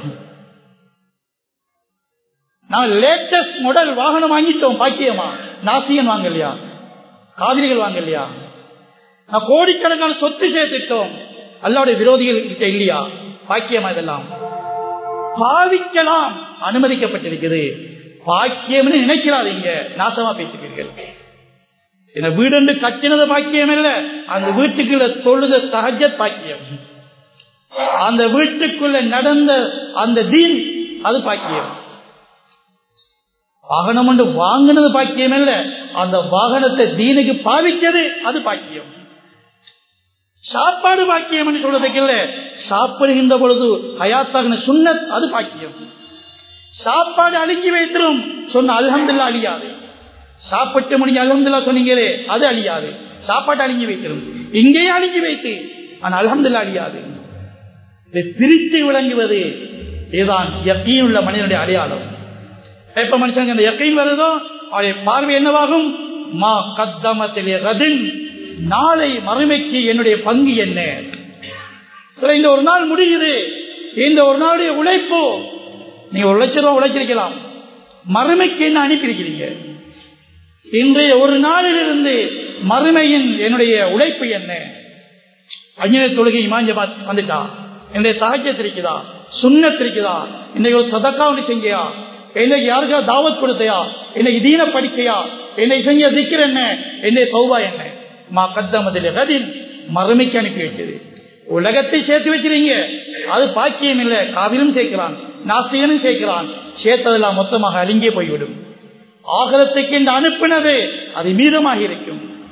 B: நான் லேட்டஸ்ட் மாடல் வாகனம் வாங்கிட்டோம், பாக்கியமா? நாசியம் வாங்கலையா? காவிரிகள் வாங்கலையா? நான் கோடிக்கணக்கான சொத்து சேர்த்துட்டோம், அல்லாஹ்வுடைய விரோதிகள் கிட்ட இல்லையா? பாக்கியமா? இதெல்லாம் பாவிக்கலாம், அனுமதிக்கப்பட்டிருக்கிறது. பாக்கியம் நினைக்கிறாதீங்க, நாசமா பேசுகிறீர்கள். இந்த வீடு கட்டினது பாக்கியம் இல்ல, அந்த வீட்டுக்குள்ள தொழுத தஹஜ்ஜத் பாக்கியம், அந்த வீட்டுக்குள்ள நடந்த அந்த தீன் அது பாக்கியம். வாகனம் ஒன்று வாங்கினது பாக்கியம் இல்ல, அந்த வாகனத்தை தீனுக்கு பாவிச்சது அது பாக்கியம். சாப்பாடு பாக்கியம் சொல்றதுக்கு இல்ல, சாப்பிடுகின்ற பொழுது ஹயாத்தாகின சுன்னத் அது பாக்கியம். சாப்பாடு அழிஞ்சு வைத்திரும் சொன்ன அல்ஹம்துலில்லாஹ் அழியாது. சாப்பிட்டு முடிஞ்ச அல்ஹம்துலில்லாஹ் சொன்னீங்களே அது அழியாது. சாப்பாட்டு அழிஞ்சு வைத்திரும், இங்கேயே அழிஞ்சு வைத்து, ஆனால் அல்ஹம்துலில்லாஹ் அழியாது. இதை பிரித்து விளங்குவது இதுதான் யக்கீன் உள்ள மனிதனுடைய அடையாளம். எப்ப மனுஷங்க இந்த யக்கீன் வருதோ அவருடைய பார்வை என்னவாகும்? மா கத்தமத்திலே ரதின், நாளை மறுமைக்கு என்னுடைய பங்கு என்ன? இந்த ஒரு நாள் முடியுது, இந்த ஒரு நாளுடைய உழைப்பு, நீங்க 1 லட்சம் ரூபாய் உழைச்சிருக்கலாம், மறுமைக்கு என்ன அனுப்பியிருக்கிறீங்க? இன்றைய ஒரு நாளிலிருந்து மறுமையின் என்னுடைய உழைப்பு என்ன? அஞ்ஞான தொழுகை இமாம் ஜமாத் வந்துட்டா, என்னுடைய தஹஜ்ஜத் இருக்குதா, சுன்னத் இருக்குதா, இன்னைக்கு ஒரு சதக்கா ஒன்று செஞ்சியா, இன்னைக்கு யாருக்கா தாவத் கொடுத்தையா, இன்னைக்கு தீன படிக்கையா, இன்னைக்கு செஞ்ச திக்ர் என்ன, என்னுடைய தௌபா என்ன? மா கத்தமதில் கதின், மறுமைக்கு அனுப்பி வச்சது. உலகத்தை சேர்த்து வச்சிருங்க, அது பாக்கியம் இல்லை. காவிலும் சேர்க்கிறான், நாஸ்திகனும் சேர்க்கிறான், சேர்த்ததெல்லாம் மொத்தமாக அழிங்கே போய்விடும். ஆகலத்துக்கு இந்த அனுப்பினது அது மீதமாக இருக்கும்.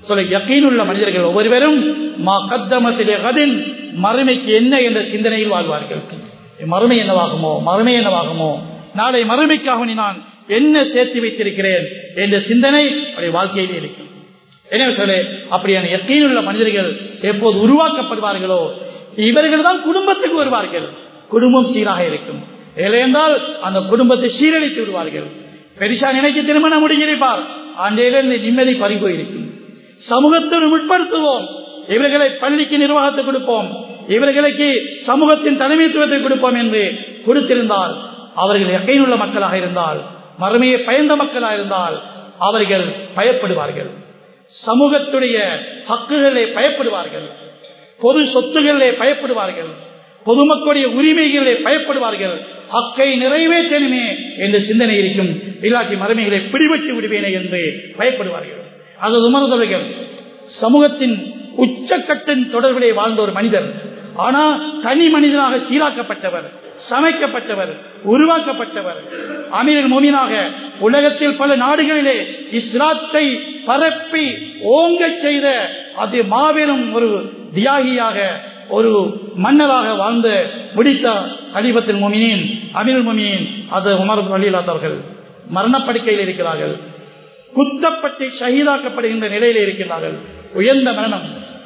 B: சொல்ல யகீனுள்ள மனிதர்கள் ஒவ்வொருவரும் மா கத்தமத்திலே கதின் மறுமைக்கு என்ன என்ற சிந்தனையில் வாழ்வார்கள். மறுமை என்னவாகுமோ, மறுமை என்னவாகுமோ, நாளை மறுமைக்காக நான் என்ன சேர்த்து வைத்திருக்கிறேன் என்ற சிந்தனை அவருடைய வாழ்க்கையிலே இருக்கும். எனவே சொல்ல அப்படியான யகீனுள்ள மனிதர்கள் எப்போது உருவாக்கப்படுவார்களோ இவர்கள் தான் குடும்பத்துக்கு வருவார்கள். குடும்பம் சீராக இருக்கும். இல்லையென்றால் அந்த குடும்பத்தை சீரழித்து விடுவார்கள். பெரிசா நினைக்க திருமணம் முடிஞ்சிருப்பார், அன்றையிலிருந்து நிம்மதி பறிபோயிருக்கும். சமூகத்தில் உட்படுத்துவோம், இவர்களை பள்ளிக்கு நிர்வாகத்தை கொடுப்போம், இவர்களுக்கு சமூகத்தின் தலைமைத்துவத்தை கொடுப்போம் என்று கொடுத்திருந்தால், அவர்கள் யகீனுள்ள மக்களாக இருந்தால், மறுமையை பயந்த மக்களாக இருந்தால் அவர்கள் பயப்படுவார்கள். சமூகத்துடைய ஹக்குகளே பயப்படுவார்கள், பொது சொத்துக்களே பயப்படுவார்கள், பொதுமக்களுடைய உரிமைகளே பயப்படுவார்கள். ஹக்கை நிறைவேற்றணுமே என்ற சிந்தனை இருக்கும். இல்லாட்டி மறுமைகளை பிடிபட்டு விடுவேனே என்று பயப்படுவார்கள். அது உமர்தவர்கள் சமூகத்தின் உச்சக்கட்டின் தொடர்பிலே வாழ்ந்த ஒரு மனிதர். ஆனால் தனி மனிதனாக சீராக்கப்பட்டவர், சமைக்கப்பட்டவர், உருவாக்கப்பட்டவர். அமீருல் மோமினாக உலகத்தில் பல நாடுகளிலே இஸ்லாத்தை பரப்பி ஓங்க செய்த அது மாபெரும் ஒரு தியாகியாக, ஒரு மன்னராக வாழ்ந்து முடித்த கலீஃபத்துல் முஃமினீன் அமீருல் முஃமினீன் அது உமர் ரலியல்லாஹு அவர்கள் மரணப்படுக்கையில் இருக்கிறார்கள். குத்தப்பட்டு ஷஹீதாக்கப்படுகின்ற நிலையில் இருக்கிறார்கள். உயர்ந்த மரணம்.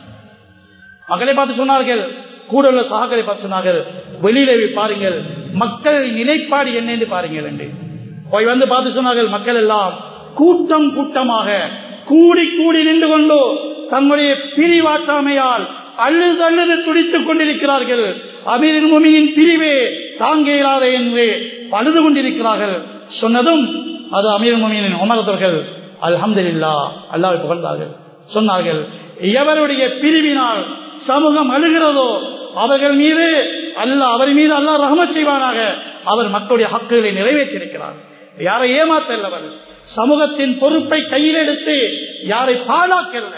B: மக்களை பார்த்து சொன்னார்கள், கூட உள்ள சகாக்களை பார்த்து சொன்னார்கள், வெளியிலே பாருங்கள் மக்கள் நிலைப்பாடு என்ன என்று பாருங்கள் என்று போய் வந்து பார்த்து சொன்னார்கள். மக்கள் எல்லாம் கூட்டம் கூட்டமாக கூடி கூடி நின்று கொண்டோ தங்களுடைய பிரிவாற்றாமையால் அழுது அழுது துடித்துக் கொண்டிருக்கிறார்கள். அமீருல் முஃமினீன் பிரிவே தாங்க இயலாத என்று அழுது கொண்டிருக்கிறார்கள். சொன்னதும் அது அமீருல் முஃமினீன் உமர் அவர்கள் அல்ஹம்துலில்லாஹ் அல்லாஹ்வை புகழ்ந்தார்கள். சொன்னார்கள், எவருடைய பிரிவினால் சமூகம் அழுகிறதோ அவர்கள் மீது அல்லாஹ், அவர் மீது அல்லாஹ் ரஹ்மத் செய்வானாக. அவர் மக்களுடைய ஹக்குகளை நிறைவேற்றியிருக்கிறார். யாரை ஏமாற்றவர், சமூகத்தின் பொறுப்பை கையில் எடுத்து யாரை பாழாக்கல்ல.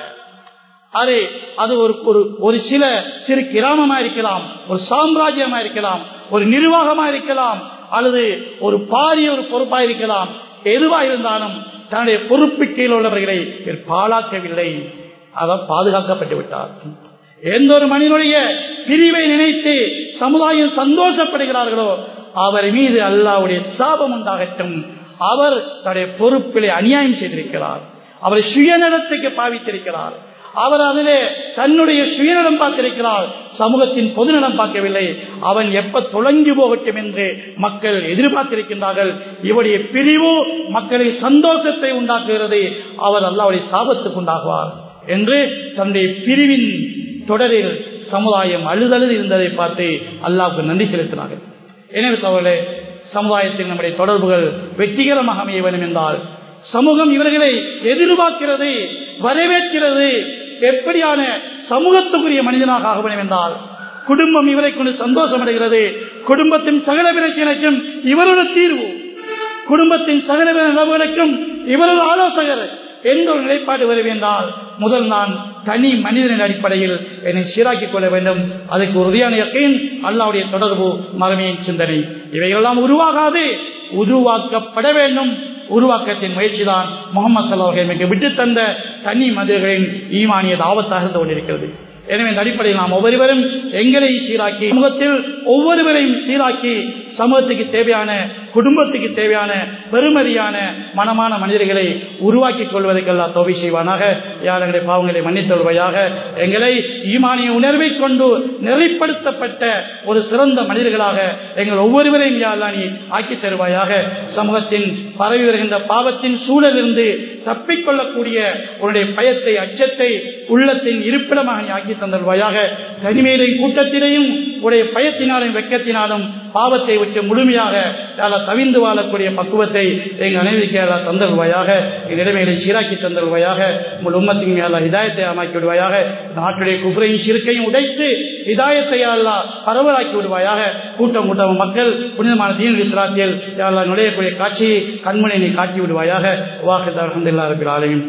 B: அது ஒரு சில சிறு கிராமமா இருக்கலாம், ஒரு சாம்ராஜ்யமா இருக்கலாம், ஒரு நிர்வாகமா இருக்கலாம், அல்லது ஒரு பாரிய ஒரு பொறுப்பா இருக்கலாம். எதுவா இருந்தாலும் தன்னுடைய பொறுப்பு கீழ் உள்ளவர்களை பாழாக்கவில்லை, அவர் பாதுகாக்கப்பட்டு விட்டார். எந்த ஒரு மனிதனுடைய பிரிவை நினைத்து சமுதாயம் சந்தோஷப்படுகிறார்களோ அவர் மீது அல்லாஹ்வுடைய சாபம் உண்டாகட்டும். அவர் தன்னுடைய பொறுப்பிலே அநியாயம் செய்திருக்கிறார், அவரை சுயநலத்துக்கு பாவித்திருக்கிறார், அவர் அதிலே தன்னுடைய சுயநலம் பார்த்திருக்கிறார், சமூகத்தின் பொதுநலம் பார்க்கவில்லை. அவன் எப்ப தொலைஞ்சு போகட்டும் என்று மக்கள் எதிர்பார்த்திருக்கின்றார்கள். இவருடைய பிரிவு மக்களின் சந்தோஷத்தை உண்டாக்குகிறது, அவர் அல்லாஹ்வுடைய சாபத்துக்கு உண்டாகுவார் என்று தன்னுடைய பிரிவின் தொடரில் சமுதாயம் அழுதழுது இருந்ததை பார்த்து அல்லாஹ்வுக்கு நன்றி செலுத்தினார்கள். எனவே சகோதரர்களே, சமுதாயத்தில் நம்முடைய தொடர்புகள் வெற்றிகரமாக அமைய வேண்டும் என்றால் சமூகம் இவர்களை எதிர்பார்க்கிறது, வரவேற்கிறது. எப்படியான சமூகத்துக்குரிய மனிதனாக ஆக வேண்டும் என்றால் குடும்பம் இவரை கொண்டு சந்தோஷம் அடைகிறது. குடும்பத்தின் சகல பிரச்சனைக்கும் இவரோட தீர்வு, குடும்பத்தின் சகல நிலவுகளுக்கும் இவரது ஆலோசகர் எந்த ஒரு நிலைப்பாடு வரும் என்றால் முதல் நான் தனி மனிதனின் அடிப்படையில் என்னை சீராக்கிக் கொள்ள வேண்டும். அதுக்கு உறுதியான யக்கீன், அல்லாஹ்வுடைய தொடர்பு, மறுமையின் சிந்தனை, இவைகளெல்லாம் உருவாகாது, உருவாக்கப்பட வேண்டும். உருவாக்கத்தின் முயற்சிதான் முஹம்மது ஸல்லல்லாஹு அலைஹி வஸல்லம் விட்டு தந்த தனி மனிதர்களின் ஈமானிய தாவத்தாக இருந்து கொண்டிருக்கிறது. எனவே இந்த அடிப்படையில் நாம் ஒவ்வொருவரும் எங்களை சீராக்கி, சமூகத்தில் ஒவ்வொருவரையும் சீராக்கி, சமூகத்துக்கு தேவையான, குடும்பத்துக்கு தேவையான பெருமதியான மனமான மனிதர்களை உருவாக்கிக் கொள்வதற்கெல்லாம் தௌஃபீக் செய்வானாக. யாருடைய பாவங்களை மன்னித்தருள்வாயாக. எங்களை ஈமானிய உணர்வை கொண்டு நெறிப்படுத்தப்பட்ட ஒரு சிறந்த மனிதர்களாக எங்கள் ஒவ்வொருவரையும் யா அல்லாஹ் நீ ஆக்கி தருவாயாக. சமூகத்தின் பரவி வருகின்ற பாவத்தின் சூழலிருந்து தப்பிக்கொள்ளக்கூடிய உன்னுடைய பயத்தை, அச்சத்தை உள்ளத்தின் இருப்பிடமாக நீ ஆக்கி தந்தருவாயாக. தனிமையிலையும் கூட்டத்திலையும் உடைய பயத்தினாலும் வெட்கத்தினாலும் பாவத்தை விட்டு முழுமையாக தவிந்து வாழக்கூடிய பக்குவத்தை எங்கள் அனைவருக்கு தந்தருவாயாக. எங்கள் நிலைமைகளை சீராக்கி தந்தருவாயாக. உங்கள் உம்மத்தின் ஹிதாயத்தை அமாக்கி விடுவாயாக. நாட்டுடைய குஃப்ரையும் சிறுக்கையும் உடைத்து ஹிதாயத்தை அல்லாஹ் பரவலாக்கி விடுவாயாக. கூட்டம் கூட்டம் மக்கள் புனிதமான தீனுல் இஸ்லாத்தில் அல்லாஹ் நுழையக்கூடிய காட்சியை கண்முனை நீ காட்டி விடுவாயாக. வாஹித் அல்ஹம்துலில்லாஹி ரப்பில் ஆலமீன்.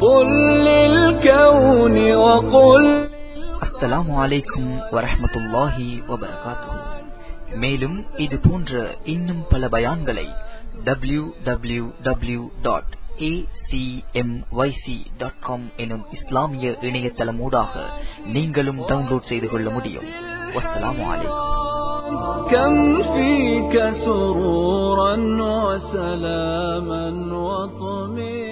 C: அஸ்ஸலாமு அலைக்கும் வரஹ்மத்துல்லாஹி வபரகாத்துஹு. மேலும் இது போன்ற இன்னும் பல பயான்களை www.acmyc.com acmyc.com எனும் இஸ்லாமிய இணையதளமூடாக நீங்களும் டவுன்லோட் செய்து கொள்ள முடியும். வஸ்ஸலாமு அலைக்கும்.
D: كم فيك سرورا وسلاما وطمئنانا